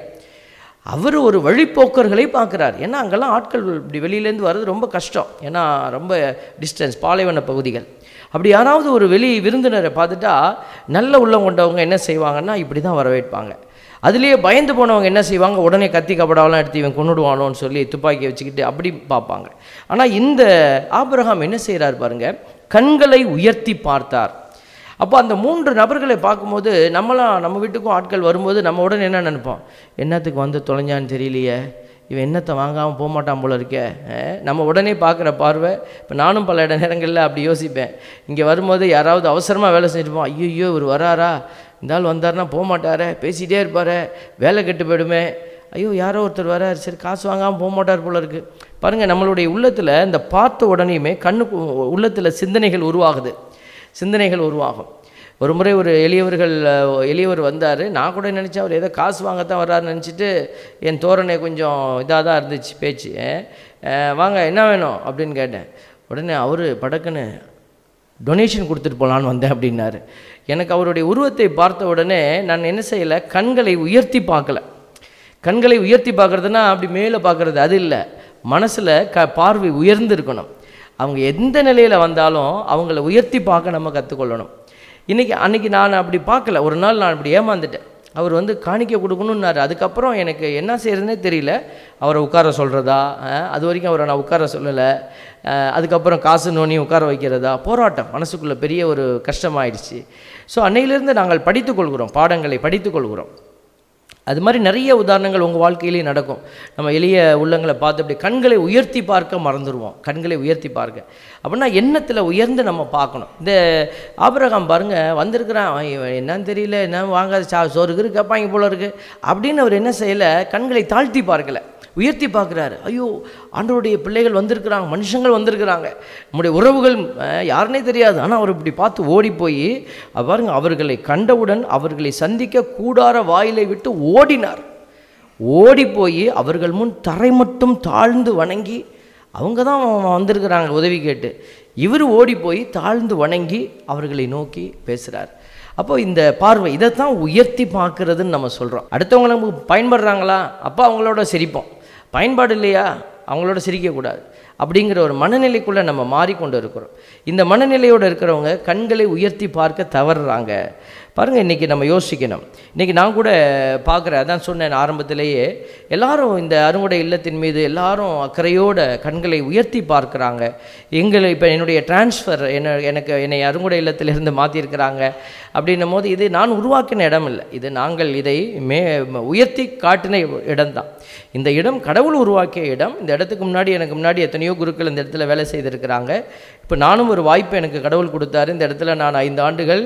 அவர் ஒரு வழிப்போக்கர்களை பார்க்குறார். ஏன்னா அங்கெல்லாம் ஆட்கள் இப்படி வெளியிலேருந்து வர்றது ரொம்ப கஷ்டம், ஏன்னா ரொம்ப டிஸ்டன்ஸ், பாலைவன பகுதிகள். அப்படி யாராவது ஒரு வெளி விருந்தினரை பார்த்துட்டா நல்ல உள்ளம் கொண்டவங்க என்ன செய்வாங்கன்னா இப்படி தான் வரவேற்பாங்க. அதுலேயே பயந்து போனவங்க என்ன செய்வாங்க, உடனே கத்தி கபடாவெல்லாம் எடுத்து இவன் கொண்டுடுவானோன்னு சொல்லி துப்பாக்கி வச்சுக்கிட்டு அப்படி பார்ப்பாங்க. ஆனால் இந்த ஆபிரகாம் என்ன செய்கிறார் பாருங்கள், கண்களை உயர்த்தி பார்த்தார். அப்போ அந்த மூன்று நபர்களை பார்க்கும்போது நம்மளாம் நம்ம வீட்டுக்கும் ஆட்கள் வரும்போது நம்ம உடனே என்ன நினைப்போம், என்னத்துக்கு வந்து தொலைஞ்சான்னு தெரியலையே, இவன் என்னத்தை வாங்காமல் போக மாட்டான் போல இருக்கே. நம்ம உடனே பார்க்குற பார்வை. இப்போ நானும் பல இட நேரங்களில் அப்படி யோசிப்பேன், இங்கே வரும்போது யாராவது அவசரமாக வேலை செஞ்சுப்போம், ஐயோ இவர் வராரா, இந்த ஆள் வந்தார்னா போக மாட்டாரே, பேசிகிட்டே இருப்பார், வேலை கெட்டு போயிடுமே, ஐயோ யாரோ ஒருத்தர் வரார், சரி காசு வாங்காமல் போக மாட்டார் போல இருக்குது, பாருங்கள், நம்மளுடைய உள்ளத்தில் இந்த பார்த்த உடனேயுமே கண்ணுக்கு உள்ளத்தில் சிந்தனைகள் உருவாகுது, சிந்தனைகள் உருவாகும். ஒரு முறை ஒரு எளியவர்கள் எளியவர் வந்தார். நான் கூட நினச்சேன் அவர் ஏதோ காசு வாங்கத்தான் வர்றாருன்னு நினச்சிட்டு என் தோரணை கொஞ்சம் இதாக தான் இருந்துச்சு பேச்சு. வாங்க என்ன வேணும் அப்படின்னு கேட்டேன். உடனே அவர் படக்குன்னு டொனேஷன் கொடுத்துட்டு போகலான்னு வந்தேன் அப்படின்னாரு. எனக்கு அவருடைய உருவத்தை பார்த்த உடனே நான் என்ன செய்யலை, கண்களை உயர்த்தி பார்க்கல. கண்களை உயர்த்தி பார்க்குறதுனா அப்படி மேலே பார்க்குறது அது இல்லை, மனசில் க பார்வை உயர்ந்து இருக்கணும். அவங்க எந்த நிலையில் வந்தாலும் அவங்கள உயர்த்தி பார்க்க நம்ம கற்றுக்கொள்ளணும். இன்றைக்கி அன்றைக்கி நான் அப்படி பார்க்கல. ஒரு நாள் நான் அப்படி ஏமாந்துட்டேன். அவர் வந்து காணிக்கை கொடுக்கணுன்னாரு. அதுக்கப்புறம் எனக்கு என்ன செய்கிறதுனே தெரியல. அவரை உட்கார சொல்கிறதா, அது வரைக்கும் அவரை நான் உட்கார சொல்லலை. அதுக்கப்புறம் காசு நோனி உட்கார வைக்கிறதா, போராட்டம் மனசுக்குள்ளே பெரிய ஒரு கஷ்டமாயிடுச்சு. ஸோ அன்னையிலேருந்து நாங்கள் படித்துக்கொள்கிறோம், பாடங்களை படித்துக்கொள்கிறோம். அது மாதிரி நிறைய உதாரணங்கள் உங்கள் வாழ்க்கையிலேயே நடக்கும். நம்ம எளிய உள்ளங்களை பார்த்து அப்படி கண்களை உயர்த்தி பார்க்க மறந்துடுவோம். கண்களை உயர்த்தி பார்க்க அப்படின்னா எண்ணத்தில் உயர்ந்து நம்ம பார்க்கணும். இந்த ஆபிரகாம் பாருங்கள், வந்திருக்கிறான், என்னன்னு தெரியல, என்ன வாங்க சா சோறுக்கு கேட்பாங்க போல இருக்குது அப்படின்னு அவர் என்ன செய்யலை, கண்களை தாழ்த்தி பார்க்கலை, உயர்த்தி பார்க்குறாரு. ஐயோ, ஆண்டவருடைய பிள்ளைகள் வந்திருக்கிறாங்க, மனுஷங்கள் வந்திருக்கிறாங்க, நம்முடைய உறவுகள் யாருன்னே தெரியாது. ஆனால் அவர் இப்படி பார்த்து ஓடி போய் பாருங்க, அவர்களை கண்டவுடன் அவர்களை சந்திக்க கூடார வாயிலை விட்டு ஓடினார். ஓடி போய் அவர்கள் முன் தரை மட்டும் தாழ்ந்து வணங்கி, அவங்க தான் வந்திருக்கிறாங்க உதவி கேட்டு, இவர் ஓடி போய் தாழ்ந்து வணங்கி அவர்களை நோக்கி பேசுகிறார். அப்போ இந்த பார்வை இதைத்தான் உயர்த்தி பார்க்குறதுன்னு நம்ம சொல்கிறோம். அடுத்தவங்க நமக்கு பயன்படுறாங்களா, அப்போ அவங்களோட சிரிப்போம். பயன்பாடு இல்லையா, அவங்களோட சிரிக்கக்கூடாது அப்படிங்கிற ஒரு மனநிலைக்குள்ளே நம்ம மாறிக்கொண்டு இருக்கிறோம். இந்த மனநிலையோடு இருக்கிறவங்க கண்களை உயர்த்தி பார்க்க தவறுறாங்க. பாருங்கள், இன்றைக்கி நம்ம யோசிக்கணும். இன்றைக்கி நான் கூட பார்க்குறேன், அதான் சொன்னேன் ஆரம்பத்திலேயே, எல்லாரும் இந்த அறுவடை இல்லத்தின் மீது எல்லாரும் அக்கறையோட கண்களை உயர்த்தி பார்க்குறாங்க. எங்களை இப்போ என்னுடைய டிரான்ஸ்ஃபர் என்ன எனக்கு என்னை அறுவடை இல்லத்திலிருந்து மாற்றிருக்கிறாங்க அப்படின்னும் போது இது நான் உருவாக்கின இடம் இல்லை, இது நாங்கள் இதை மே உயர்த்தி காட்டின இடம்தான். இந்த இடம் கடவுள் உருவாக்கிய இடம். இந்த இடத்துக்கு முன்னாடி எனக்கு முன்னாடி எத்தனையோ குருக்கள் இந்த இடத்துல வேலை செய்திருக்கிறாங்க. இப்போ நானும் ஒரு வாய்ப்பை எனக்கு கடவுள் கொடுத்தாரு. இந்த இடத்துல நான் ஐந்து ஆண்டுகள்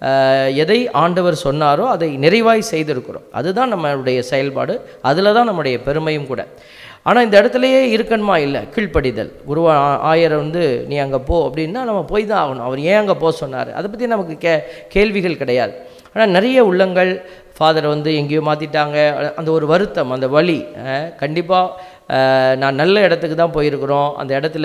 எதை ஆண்டவர் சொன்னாரோ அதை நிறைவாய் செய்திருக்கிறோம். அதுதான் நம்மளுடைய செயல்பாடு, அதில் தான் நம்முடைய பெருமையும் கூட. ஆனால் இந்த இடத்துலையே இருக்கணுமா, இல்லை, கீழ்ப்படிதல். குருவா ஆயரை வந்து நீ அங்கே போ அப்படின்னா நம்ம போய் தான் ஆகணும். அவர் ஏன் அங்கே போக சொன்னார் அதை பற்றி நமக்கு கே கேள்விகள் கிடையாது. ஆனால் நிறைய உள்ளங்கள் ஃபாதரை வந்து எங்கேயோ மாற்றிட்டாங்க, அந்த ஒரு வருத்தம், அந்த வலி. கண்டிப்பாக நான் நல்ல இடத்துக்கு தான் போயிருக்கிறோம், அந்த இடத்துல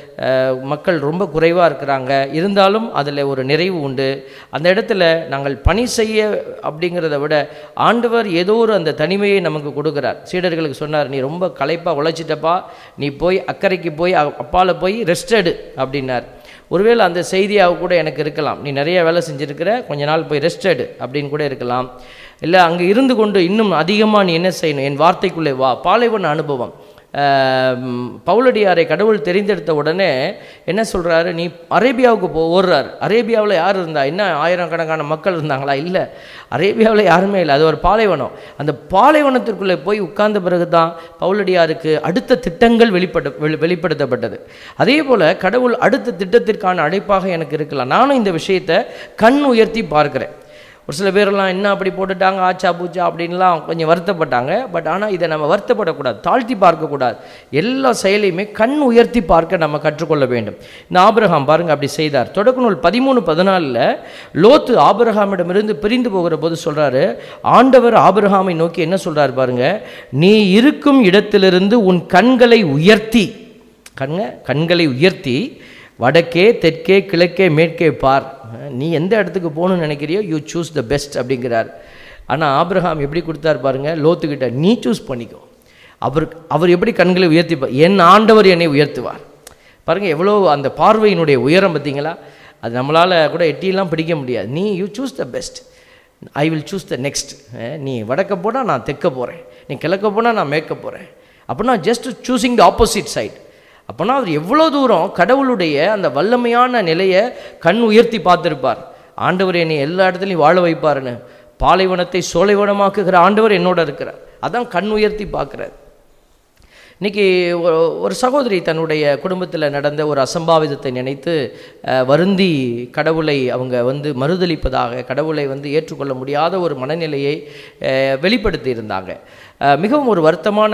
மக்கள் ரொம்ப குறைவாக இருக்கிறாங்க, இருந்தாலும் அதில் ஒரு நிறைவு உண்டு. அந்த இடத்துல நாங்கள் பணி செய்ய அப்படிங்கிறத விட ஆண்டவர் ஏதோ ஒரு அந்த தனிமையை நமக்கு கொடுக்குறார். சீடர்களுக்கு சொன்னார், நீ ரொம்ப களைப்பாக உழைச்சிட்டப்பா, நீ போய் அக்கறைக்கு போய் அப்பால் போய் ரெஸ்ட் எடு அப்படின்னார். ஒருவேளை அந்த செய்தியாக கூட எனக்கு இருக்கலாம், நீ நிறைய வேலை செஞ்சுருக்கிற, கொஞ்ச நாள் போய் ரெஸ்ட் எடு அப்படின்னு கூட இருக்கலாம். இல்லை, அங்கே இருந்து கொண்டு இன்னும் அதிகமாக நீ என்ன செய்யணும், என் வார்த்தைக்குள்ளே வா. பாலைவன அனுபவம். பவுலடியாரை கடவுள் தெரிந்தெடுத்த உடனே என்ன சொல்கிறாரு, நீ அரேபியாவுக்கு போ ஓடுறாரு. அரேபியாவில் யார் இருந்தா, என்ன ஆயிரக்கணக்கான மக்கள் இருந்தாங்களா? இல்லை, அரேபியாவில் யாருமே இல்லை, அது ஒரு பாலைவனம். அந்த பாலைவனத்திற்குள்ளே போய் உட்கார்ந்த பிறகு தான் பவுலடியாருக்கு அடுத்த திட்டங்கள் வெளிப்பட வெளிப்படுத்தப்பட்டது. அதே போல் கடவுள் அடுத்த திட்டத்திற்கான அழைப்பாக எனக்கு இருக்கலாம். நானும் இந்த விஷயத்தை கண் உயர்த்தி பார்க்குறேன். ஒரு சில பேரெல்லாம் என்ன அப்படி போட்டுட்டாங்க, ஆச்சா பூச்சா அப்படின்லாம் கொஞ்சம் வருத்தப்பட்டாங்க. பட் ஆனால் இதை நம்ம வருத்தப்படக்கூடாது, தாழ்த்தி பார்க்கக்கூடாது. எல்லா செயலையுமே கண் உயர்த்தி பார்க்க நம்ம கற்றுக்கொள்ள வேண்டும். இந்த ஆபிரகாம் பாருங்கள் அப்படி செய்தார். தொடக்க நூல் பதிமூணு பதினாலில் லோத்து ஆபிரகாமிடமிருந்து பிரிந்து போகிற போது சொல்கிறாரு, ஆண்டவர் ஆபிரகாமை நோக்கி என்ன சொல்கிறார் பாருங்கள், நீ இருக்கும் இடத்திலிருந்து உன் கண்களை உயர்த்தி, கண்க கண்களை உயர்த்தி வடக்கே தெற்கே கிழக்கே மேற்கே பார். நீ எந்த இடத்துக்கு போகணும்னு நினைக்கிறியோ யூ சூஸ் த பெஸ்ட் அப்படிங்கிறார். ஆனால் ஆபிரகாம் எப்படி கொடுத்தார் பாருங்கள், லோத்துக்கிட்ட நீ சூஸ் பண்ணிக்கோ. அவர் அவர் எப்படி கண்களை உயர்த்திப்பார், என் ஆண்டவர் என்னை உயர்த்துவார். பாருங்கள் எவ்வளோ அந்த பார்வையினுடைய உயரம் பார்த்தீங்களா? அது நம்மளால் கூட எட்டியெல்லாம் பிடிக்க முடியாது. நீ you choose the best, I will choose the next. நீ வடக்க போனால் நான் தெற்க போகிறேன், நீ கிழக்க போனால் நான் மேற்க போகிறேன். அப்படின்னா just choosing the opposite side. அப்போனா அவர் எவ்வளோ தூரம் கடவுளுடைய அந்த வல்லமையான நிலையை கண் உயர்த்தி பார்த்துருப்பார். ஆண்டவர் என்னை எல்லா இடத்துலையும் வாழ வைப்பாருன்னு, பாலைவனத்தை சோலைவனமாக்குகிற ஆண்டவர் என்னோட இருக்கிறார். அதான் கண் உயர்த்தி பார்க்குறார். இன்றைக்கி ஒரு சகோதரி தன்னுடைய குடும்பத்தில் நடந்த ஒரு அசம்பாவிதத்தை நினைத்து வருந்தி கடவுளை அவங்க வந்து மறுதளிப்பதாக, கடவுளை வந்து ஏற்றுக்கொள்ள முடியாத ஒரு மனநிலையை வெளிப்படுத்தி இருந்தாங்க. மிகவும் ஒரு வருத்தமான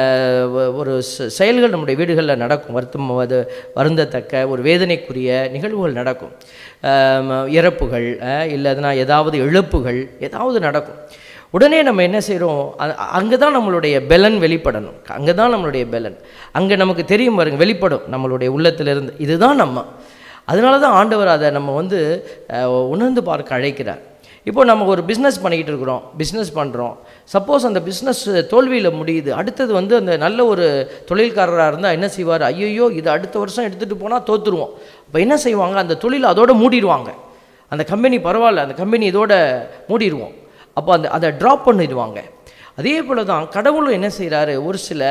ஒரு செயல்கள் நம்முடைய வீடுகளில் நடக்கும். வருத்தம் அது வருந்தத்தக்க ஒரு வேதனைக்குரிய நிகழ்வுகள் நடக்கும். இறப்புகள் இல்லைன்னா ஏதாவது இழப்புகள் ஏதாவது நடக்கும். உடனே நம்ம என்ன செய்கிறோம், அங்கே தான் நம்மளுடைய பெலன் வெளிப்படணும். அங்கே தான் நம்மளுடைய பெலன், அங்கே நமக்கு தெரியும் பாருங்க, வெளிப்படும் நம்மளுடைய உள்ளத்திலிருந்து, இதுதான் நம்ம. அதனால தான் ஆண்டவர் அதை நம்ம வந்து உணர்ந்து பார்க்க அழைக்கிறார். இப்போ நம்ம ஒரு பிஸ்னஸ் பண்ணிக்கிட்டு இருக்கிறோம், பிஸ்னஸ் பண்ணுறோம். சப்போஸ் அந்த பிஸ்னஸ் தோல்வியில் முடியுது, அடுத்தது வந்து அந்த நல்ல ஒரு தொழில்காரராக இருந்தால் என்ன செய்வார், ஐயோ இது அடுத்த வருஷம் எடுத்துகிட்டு போனால் தோற்றுருவோம். அப்போ என்ன செய்வாங்க, அந்த தொழில் அதோட மூடிடுவாங்க. அந்த கம்பெனி பரவாயில்ல, அந்த கம்பெனி இதோட மூடிடுவோம். அப்போ அந்த அதை ட்ராப் பண்ணிடுவாங்க. அதே போல் தான் கடவுளும் என்ன செய்கிறாரு, ஒரு சில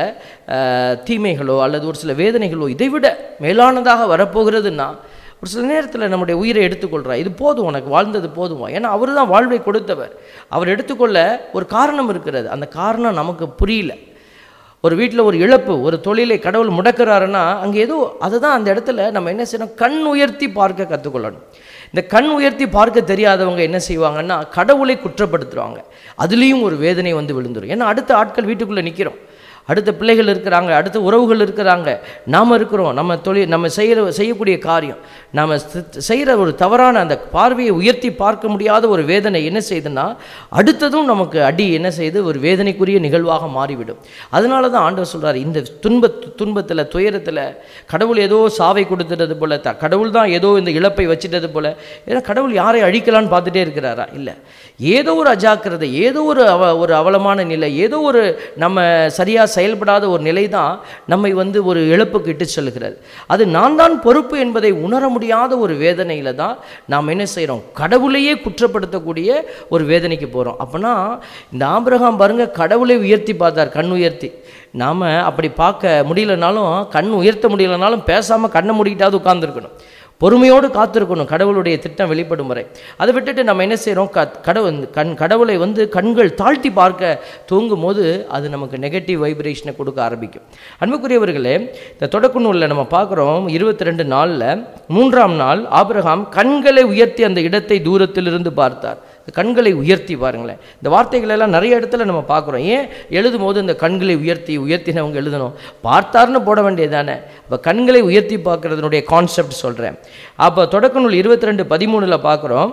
தீமைகளோ அல்லது ஒரு சில வேதனைகளோ இதைவிட மேலானதாக வரப்போகிறதுன்னா ஒரு சில நேரத்தில் நம்முடைய உயிரை எடுத்துக்கொள்கிறார். இது போதும், உனக்கு வாழ்ந்தது போதுமா, ஏன்னா அவர் தான் வாழ்வை கொடுத்தவர். அவர் எடுத்துக்கொள்ள ஒரு காரணம் இருக்கிறது, அந்த காரணம் நமக்கு புரியல. ஒரு வீட்டில் ஒரு இழப்பு, ஒரு தொழிலை கடவுள் முடக்கிறாருன்னா அங்கே ஏதோ அதுதான் அந்த இடத்துல நம்ம என்ன செய்யணும், கண் உயர்த்தி பார்க்க கற்றுக்கொள்ளணும். இந்த கண் உயர்த்தி பார்க்க தெரியாதவங்க என்ன செய்வாங்கன்னா கடவுளை குற்றப்படுத்துவாங்க. அதுலேயும் ஒரு வேதனை வந்து விழுந்துடும். ஏன்னா அடுத்த ஆட்கள் வீட்டுக்குள்ளே நிற்கிறோம், அடுத்த பிள்ளைகள் இருக்கிறாங்க, அடுத்த உறவுகள் இருக்கிறாங்க, நாம் இருக்கிறோம். நம்ம தொழில் நம்ம செய்கிற செய்யக்கூடிய காரியம், நாம் செய்கிற ஒரு தவறான அந்த பார்வையை உயர்த்தி பார்க்க முடியாத ஒரு வேதனை என்ன செய்யுதுன்னா அடுத்ததும் நமக்கு அடி என்ன செய்யுது, ஒரு வேதனைக்குரிய நிகழ்வாக மாறிவிடும். அதனால தான் ஆண்டவர் சொல்கிறார், இந்த துன்ப துன்பத்தில் துயரத்தில் கடவுள் ஏதோ சாவை கொடுத்துட்டது போல, த கடவுள் தான் ஏதோ இந்த இழப்பை வச்சுட்டது போல. ஏன்னா கடவுள் யாரை அழிக்கலான்னு பார்த்துட்டே இருக்கிறாரா? இல்லை, ஏதோ ஒரு அஜாக்கிரதை, ஏதோ ஒரு அவ ஒரு அவலமான நிலை, ஏதோ ஒரு நம்ம சரியாக செயல்படாத ஒரு நிலை தான் நம்மை வந்து ஒரு இழப்புக்கு இட்டு செல்கிறது. அது நான் தான் பொறுப்பு என்பதை உணர முடியாத ஒரு வேதனையில் தான் நாம் என்ன செய்கிறோம், கடவுளையே குற்றப்படுத்தக்கூடிய ஒரு வேதனைக்கு போகிறோம். அப்போனா இந்த ஆபிரகாம் பாருங்க, கடவுளை உயர்த்தி பார்த்தார், கண் உயர்த்தி. நாம் அப்படி பார்க்க முடியலனாலும், கண் உயர்த்த முடியலனாலும் பேசாமல் கண்ணை மூடிக்கிட்டாவது உட்கார்ந்துருக்கணும், பொறுமையோடு காத்திருக்கணும் கடவுளுடைய திட்டம் வெளிப்படும் வரை. அதை விட்டுட்டு நம்ம என்ன செய்கிறோம், க கடவுள் கண் கடவுளை வந்து கண்கள் தாழ்த்தி பார்க்க தூங்கும் போது அது நமக்கு நெகட்டிவ் வைப்ரேஷனை கொடுக்க ஆரம்பிக்கும். அன்புக்குரியவர்களே, இந்த தொடக்க நூலில் நம்ம பார்க்குறோம், இருபத்தி ரெண்டு நாளில் மூன்றாம் நாள் ஆபிரகாம் கண்களை உயர்த்தி அந்த இடத்தை தூரத்திலிருந்து பார்த்தார். கண்களை உயர்த்தி பாருங்களேன், இந்த வார்த்தைகள் எல்லாம் நிறைய இடத்துல நம்ம பார்க்குறோம். ஏன் எழுதும் போது இந்த கண்களை உயர்த்தி உயர்த்தினவங்க எழுதணும், பார்த்தார்னு போட வேண்டியதானே. அப்போ கண்களை உயர்த்தி பார்க்கறதுனுடைய கான்செப்ட் சொல்கிறேன். அப்போ தொடக்க நூல் இருபத்தி ரெண்டு பதிமூணில் பார்க்குறோம்,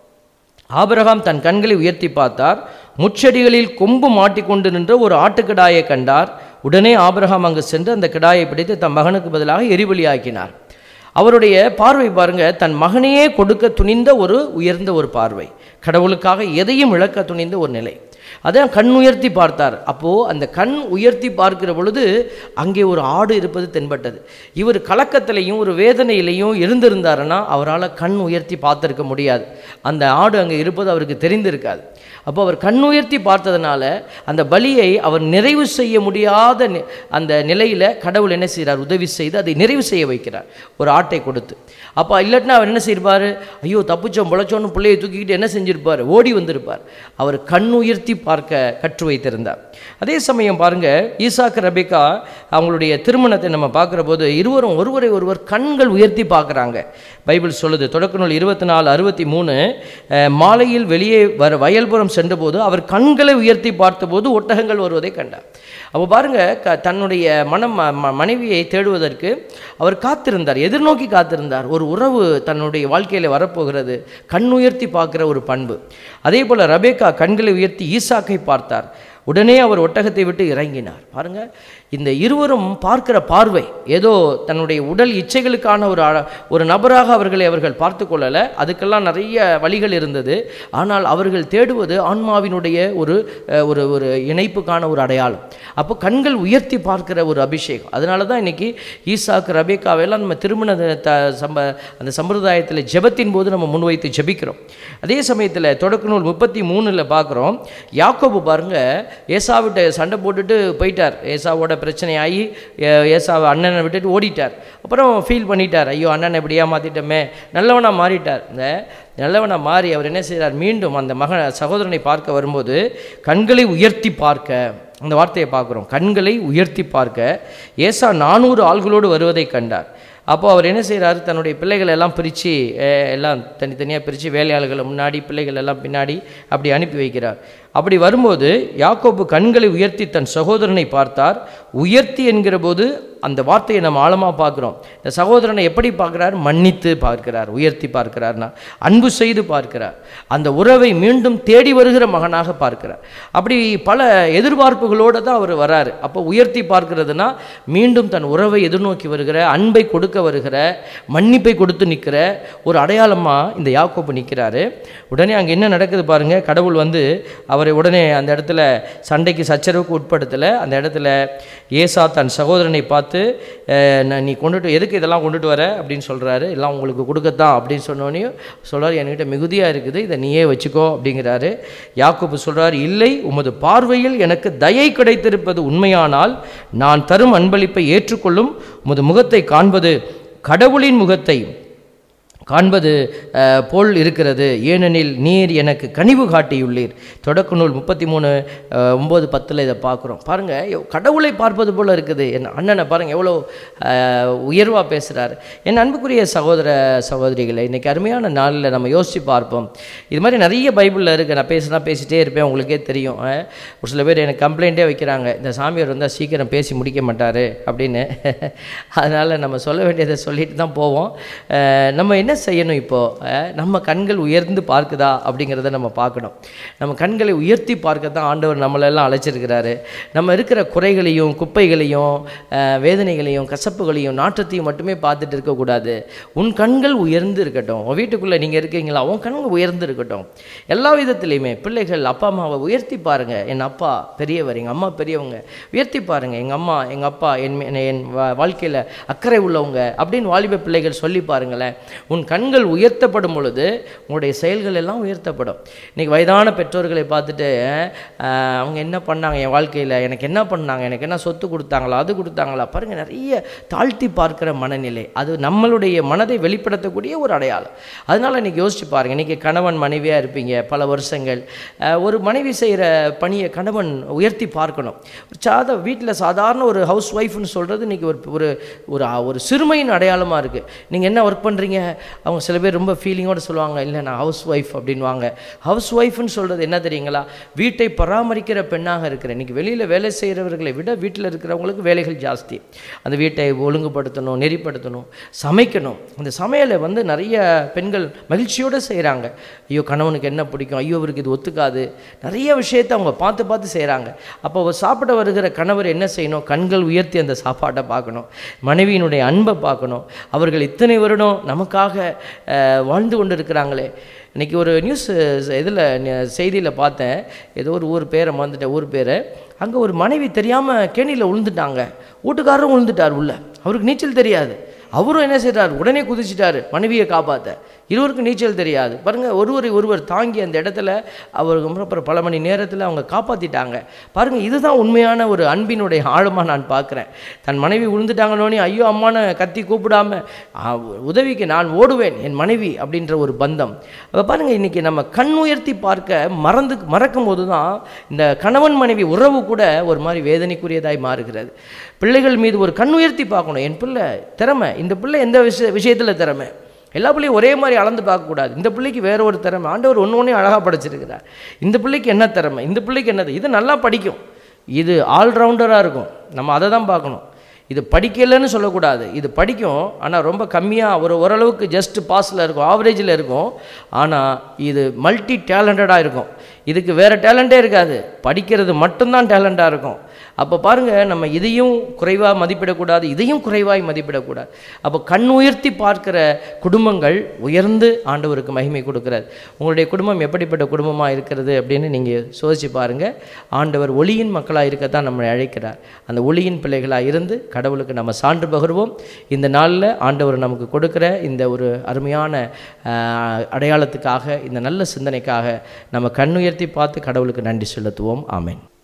ஆபிரகாம் தன் கண்களை உயர்த்தி பார்த்தார், முச்செடிகளில் கொம்பு மாட்டிக்கொண்டு நின்ற ஒரு ஆட்டுக்கிடாயை கண்டார். உடனே ஆபிரகாம் அங்கு சென்று அந்த கிடாயை பிடித்து தன் மகனுக்கு பதிலாக எரிபலியாக்கினார். அவருடைய பார்வை பாருங்க, தன் மகனையே கொடுக்க துணிந்த ஒரு உயர்ந்த ஒரு பார்வை, கடவுளுக்காக எதையும் இழக்க துணிந்த ஒரு நிலை. அதான் கண் உயர்த்தி பார்த்தார். அப்போது அந்த கண் உயர்த்தி பார்க்கிற பொழுது அங்கே ஒரு ஆடு இருப்பது தென்பட்டது. இவர் கலக்கத்திலையும் ஒரு வேதனையிலையும் இருந்திருந்தாருன்னா அவரால் கண் உயர்த்தி பார்த்துருக்க முடியாது, அந்த ஆடு அங்கே இருப்பது அவருக்கு தெரிந்திருக்காது. அப்போ அவர் கண் உயர்த்தி பார்த்ததுனால அந்த பலியை அவர் நிறைவு செய்ய முடியாத அந்த நிலையில் கடவுள் என்ன செய்கிறார், உதவி செய்து அதை நிறைவு செய்ய வைக்கிறார் ஒரு ஆட்டை கொடுத்து. அப்போ இல்லாட்டினா அவர் என்ன செய்வார், ஐயோ தப்புச்சோம் பொழைச்சோன்னு பிள்ளையை தூக்கிக்கிட்டு என்ன செஞ்சிருப்பார், ஓடி வந்திருப்பார். அவர் கண் உயர்த்தி பார்க்க கற்று வைத்திருந்தார். அதே சமயம் பாருங்க, ஈசாக்கு ரெபெக்கா அவங்களுடைய திருமணத்தை நம்ம பார்க்குற போது இருவரும் ஒருவரை ஒருவர் கண்கள் உயர்த்தி பார்க்குறாங்க. பைபிள் சொல்லுது, தொடக்க நூல் இருபத்தி நாலு அறுபத்தி மூணு மாலையில் வெளியே வர வயல்புறம் சென்றபோது அவர் கண்களை உயர்த்தி பார்த்தபோது ஒட்டகங்கள் வருவதை கண்டார். அப்போ பாருங்க, க தன்னுடைய மனம் மனைவியை தேடுவதற்கு அவர் காத்திருந்தார், எதிர்நோக்கி காத்திருந்தார். ஒரு உறவு தன்னுடைய வாழ்க்கையில் வரப்போகிறது, கண் உயர்த்தி பார்க்குற ஒரு பண்பு. அதே போல் ரெபெக்கா கண்களை உயர்த்தி ஈசாக்கை பார்த்தார். உடனே அவர் ஒட்டகத்தை விட்டு இறங்கினார். பாருங்க, இந்த இருவரும் பார்க்கிற பார்வை ஏதோ தன்னுடைய உடல் இச்சைகளுக்கான ஒரு ஒரு நபராக அவர்களை அவர்கள் பார்த்து கொள்ளலை. அதுக்கெல்லாம் நிறைய வழிகள் இருந்தது. ஆனால் அவர்கள் தேடுவது ஆன்மாவினுடைய ஒரு ஒரு ஒரு இணைப்புக்கான ஒரு அடையாளம். அப்போ கண்கள் உயர்த்தி பார்க்கிற ஒரு அபிஷேகம். அதனால தான் இன்னைக்கு ஈசாக்கு ரெபெக்காவெல்லாம் நம்ம திருமண த சம்ப அந்த சம்பிரதாயத்தில் ஜெபத்தின் போது நம்ம முன்வைத்து ஜெபிக்கிறோம். அதே சமயத்தில் தொடக்க நூல் முப்பத்தி மூணில் பார்க்குறோம், யாக்கோபு பாருங்க ஏசாவிட்ட சண்டை போட்டுட்டு போயிட்டார். ஏசாவோட பிரச்சனை ஆகி ஏசாவை அண்ணனை விட்டுட்டு ஓடிட்டார். அப்புறம் ஃபீல் பண்ணிட்டார், ஐயோ அண்ணனை இப்படி ஏமாற்றிட்டோமே, நல்லவனாக மாறிட்டார். இந்த நல்லவனாக மாறி அவர் என்ன செய்கிறார், மீண்டும் அந்த மகன் சகோதரனை பார்க்க வரும்போது கண்களை உயர்த்தி பார்க்க அந்த வார்த்தையை பார்க்குறோம். கண்களை உயர்த்தி பார்க்க ஏசா நானூறு ஆள்களோடு வருவதை கண்டார். அப்போது அவர் என்ன செய்கிறாரு, தன்னுடைய பிள்ளைகள் எல்லாம் பிரித்து எல்லாம் தனித்தனியாக பிரித்து வேலையாளர்களை முன்னாடி பிள்ளைகள் எல்லாம் பின்னாடி அப்படி அனுப்பி வைக்கிறார். அப்படி வரும்போது யாக்கோபு கண்களை உயர்த்தி தன் சகோதரனை பார்த்தார். உயர்த்தி என்கிற போது அந்த வார்த்தையை நம்ம ஆழமாக பார்க்குறோம். இந்த சகோதரனை எப்படி பார்க்குறார்? மன்னித்து பார்க்கிறார். உயர்த்தி பார்க்கிறார்னா அன்பு செய்து பார்க்கிறார். அந்த உறவை மீண்டும் தேடி வருகிற மகனாக பார்க்கிறார். அப்படி பல எதிர்பார்ப்புகளோடு தான் அவர் வராரு. அப்போ உயர்த்தி பார்க்கிறதுனா மீண்டும் தன் உறவை எதிர்நோக்கி வருகிற, அன்பை கொடுக்க வருகிற, மன்னிப்பை கொடுத்து நிற்கிற ஒரு அடையாளமாக இந்த யாக்கோபு நிற்கிறாரு. உடனே அங்கே என்ன நடக்குது பாருங்கள். கடவுள் வந்து அவரை உடனே அந்த இடத்துல சண்டைக்கு சச்சரவுக்கு உட்படுத்தலை. அந்த இடத்துல ஏசா தன் சகோதரனை பார்த்து, நீ கொண்டுட்டு எதுக்கு இதெல்லாம் கொண்டுட்டு வர அப்படின்னு சொல்கிறாரு. எல்லாம் உங்களுக்கு கொடுக்கத்தான் அப்படின்னு சொன்னோன்னே சொல்கிறார், என்கிட்ட மிகுதியாக இருக்குது, இதை நீயே வச்சுக்கோ அப்படிங்கிறாரு. யாக்கோபு சொல்கிறார், இல்லை, உமது பார்வையில் எனக்கு தயை கிடைத்திருப்பது உண்மையானால் நான் தரும் அன்பளிப்பை ஏற்றுக்கொள்ளும். உமது முகத்தை காண்பது கடவுளின் முகத்தை காண்பது போல் இருக்கிறது, ஏனெனில் நீர் எனக்கு கனிவு காட்டியுள்ளீர். தொடக்க நூல் முப்பத்தி மூணு ஒம்பது பத்தில் இதை பார்க்குறோம். பாருங்கள், கடவுளை பார்ப்பது போல் இருக்குது. என் அண்ணனை பாருங்கள் எவ்வளோ உயர்வாக பேசுகிறார். என் அன்புக்குரிய சகோதர சகோதரிகளை, இன்றைக்கி அருமையான நாளில் நம்ம யோசித்து பார்ப்போம். இது மாதிரி நிறைய பைபிளில் இருக்குது. நான் பேசினா பேசிகிட்டே இருப்பேன், உங்களுக்கே தெரியும். ஒரு சில பேர் எனக்கு கம்ப்ளைண்ட்டே வைக்கிறாங்க, இந்த சாமியார் வந்தால் சீக்கிரம் பேசி முடிக்க மாட்டார் அப்படின்னு. அதனால் நம்ம சொல்ல வேண்டியதை சொல்லிட்டு தான் போவோம். நம்ம என்ன செய்யணும்? இப்போது நம்ம கண்கள் உயர்ந்து பார்க்குதா அப்படிங்கிறத நம்ம பார்க்கணும். நம்ம கண்களை உயர்த்தி பார்க்க தான் ஆண்டவர் நம்மளெல்லாம் அழைச்சிருக்கிறாரு. நம்ம இருக்கிற குறைகளையும் குப்பைகளையும் வேதனைகளையும் கசப்புகளையும் நாற்றத்தையும் மட்டுமே பார்த்துட்டு இருக்கக்கூடாது. உன் கண்கள் உயர்ந்து இருக்கட்டும். உன் வீட்டுக்குள்ளே நீங்கள் இருக்கீங்களா, உன் கண்கள் உயர்ந்து இருக்கட்டும். எல்லா விதத்துலையுமே பிள்ளைகள் அப்பா அம்மாவை உயர்த்தி பாருங்கள். என் அப்பா பெரியவர், எங்கள் அம்மா பெரியவங்க, உயர்த்தி பாருங்கள். எங்கள் அம்மா எங்கள் அப்பா என் என் வாழ்க்கையில் அக்கறை உள்ளவங்க அப்படின்னு வாலிப பிள்ளைகள் சொல்லி பாருங்களேன். உன் கண்கள் உயர்த்தப்படும் பொழுது உங்களுடைய செயல்கள் எல்லாம் உயர்த்தப்படும். இன்றைக்கி வயதான பெற்றோர்களை பார்த்துட்டு அவங்க என்ன பண்ணாங்க என் வாழ்க்கையில், எனக்கு என்ன பண்ணாங்க, எனக்கு என்ன சொத்து கொடுத்தாங்களா, அது கொடுத்தாங்களா, பாருங்கள், நிறைய தாழ்த்தி பார்க்குற மனநிலை. அது நம்மளுடைய மனதை வெளிப்படுத்தக்கூடிய ஒரு அடையாளம். அதனால் இன்றைக்கி யோசிச்சு பாருங்கள். இன்றைக்கி கணவன் மனைவியாக இருப்பீங்க பல வருஷங்கள். ஒரு மனைவி செய்கிற பணியை கணவன் உயர்த்தி பார்க்கணும். சாத வீட்டில் சாதாரண ஒரு ஹவுஸ் ஒய்ஃப்னு சொல்கிறது இன்றைக்கி ஒரு ஒரு ஒரு சிறுமையின் அடையாளமாக இருக்குது. நீங்கள் என்ன ஒர்க் பண்ணுறீங்க? அவங்க சில பேர் ரொம்ப ஃபீலிங்கோடு சொல்லுவாங்க, இல்லை நான் ஹவுஸ் ஒய்ஃப் அப்படின்வாங்க. ஹவுஸ் ஒய்ஃப்னு சொல்கிறது என்ன தெரியுங்களா? வீட்டை பராமரிக்கிற பெண்ணாக இருக்கிறேன். இன்றைக்கி வெளியில் வேலை செய்கிறவர்களை விட வீட்டில் இருக்கிறவங்களுக்கு வேலைகள் ஜாஸ்தி. அந்த வீட்டை ஒழுங்குபடுத்தணும், நெறிப்படுத்தணும், சமைக்கணும். அந்த சமையலை வந்து நிறைய பெண்கள் மகிழ்ச்சியோடு செய்கிறாங்க. ஐயோ கணவனுக்கு என்ன பிடிக்கும், ஐயோ அவருக்கு இது ஒத்துக்காது, நிறைய விஷயத்தை அவங்க பார்த்து பார்த்து செய்கிறாங்க. அப்போ சாப்பிட வருகிற கணவர் என்ன செய்யணும்? கண்கள் உயர்த்தி அந்த சாப்பாட்டை பார்க்கணும், மனைவியினுடைய அன்பை பார்க்கணும். அவர்கள் இத்தனை வருடம் நமக்காக வாழ்ந்து கொண்டு இருக்கிறாங்களே. இன்றைக்கி ஒரு நியூஸ் இதில் செய்தியில் பார்த்தேன், ஏதோ ஒரு ஊர் பேரை மறந்துட்டேன், ஊர் பேரை. அங்கே ஒரு மனைவி தெரியாமல் கேணியில் விழுந்துட்டாங்க. வீட்டுக்காரரும் விழுந்துட்டார் உள்ள. அவருக்கு நீச்சல் தெரியாது. அவரும் என்ன செய்கிறார்? உடனே குதிச்சிட்டார் மனைவியை காப்பாற்ற. இருவருக்கும் நீச்சல் தெரியாது. பாருங்கள், ஒருவரை ஒருவர் தாங்கி அந்த இடத்துல அவருக்கு அப்புறம் பல மணி நேரத்தில் அவங்க காப்பாற்றிட்டாங்க. பாருங்கள், இதுதான் உண்மையான ஒரு அன்பினுடைய ஆழமாக நான் பார்க்குறேன். தன் மனைவி விழுந்துட்டாங்கன்னோனே ஐயோ அம்மானை கத்தி கூப்பிடாம உதவிக்கு நான் ஓடுவேன் என் மனைவி அப்படின்ற ஒரு பந்தம். அப்போ பாருங்கள், இன்றைக்கி நம்ம கண் உயர்த்தி பார்க்க மறந்து மறக்கும் போது தான் இந்த கணவன் மனைவி உறவு கூட ஒரு மாதிரி வேதனைக்குரியதாய் மாறுகிறது. பிள்ளைகள் மீது ஒரு கண் உயர்த்தி பார்க்கணும். என் பிள்ளை திறமை, இந்த பிள்ளை எந்த விஷய விஷயத்தில் திறமை, எல்லா பிள்ளையும் ஒரே மாதிரி அளந்து பார்க்கக்கூடாது. இந்த பிள்ளைக்கு வேற ஒரு திறமை, ஆண்டவர் ஒன்று ஒன்றே அழகாக படைச்சிருக்கிறார். இந்த பிள்ளைக்கு என்ன திறமை, இந்த பிள்ளைக்கு என்னது, இது நல்லா படிக்கும், இது ஆல்ரவுண்டராக இருக்கும், நம்ம அதை தான் பார்க்கணும். இது படிக்கலைன்னு சொல்லக்கூடாது, இது படிக்கும் ஆனால் ரொம்ப கம்மியாக ஒரு ஓரளவுக்கு ஜஸ்ட் பாஸில் இருக்கும், ஆவரேஜில் இருக்கும். ஆனால் இது மல்டி டேலண்டடாக இருக்கும். இதுக்கு வேறு டேலண்ட்டே இருக்காது, படிக்கிறது மட்டும்தான் டேலண்ட்டாக இருக்கும். அப்போ பாருங்கள், நம்ம இதையும் குறைவாக மதிப்பிடக்கூடாது, இதையும் குறைவாய் மதிப்பிடக்கூடாது. அப்போ கண் உயர்த்தி பார்க்கிற குடும்பங்கள் உயர்ந்து ஆண்டவருக்கு மகிமை கொடுக்கிறது. உங்களுடைய குடும்பம் எப்படிப்பட்ட குடும்பமாக இருக்கிறது அப்படின்னு நீங்கள் சோதிச்சு பாருங்கள். ஆண்டவர் ஒளியின் மக்களாக இருக்கத்தான் நம்மளை அழைக்கிறார். அந்த ஒளியின் பிள்ளைகளாக இருந்து கடவுளுக்கு நம்ம சான்று பகிர்வோம். இந்த நாளில் ஆண்டவர் நமக்கு கொடுக்குற இந்த ஒரு அருமையான அடையாளத்துக்காக, இந்த நல்ல சிந்தனைக்காக நம்ம கண் உயர்த்தி பார்த்து கடவுளுக்கு நன்றி செலுத்துவோம். ஆமென்.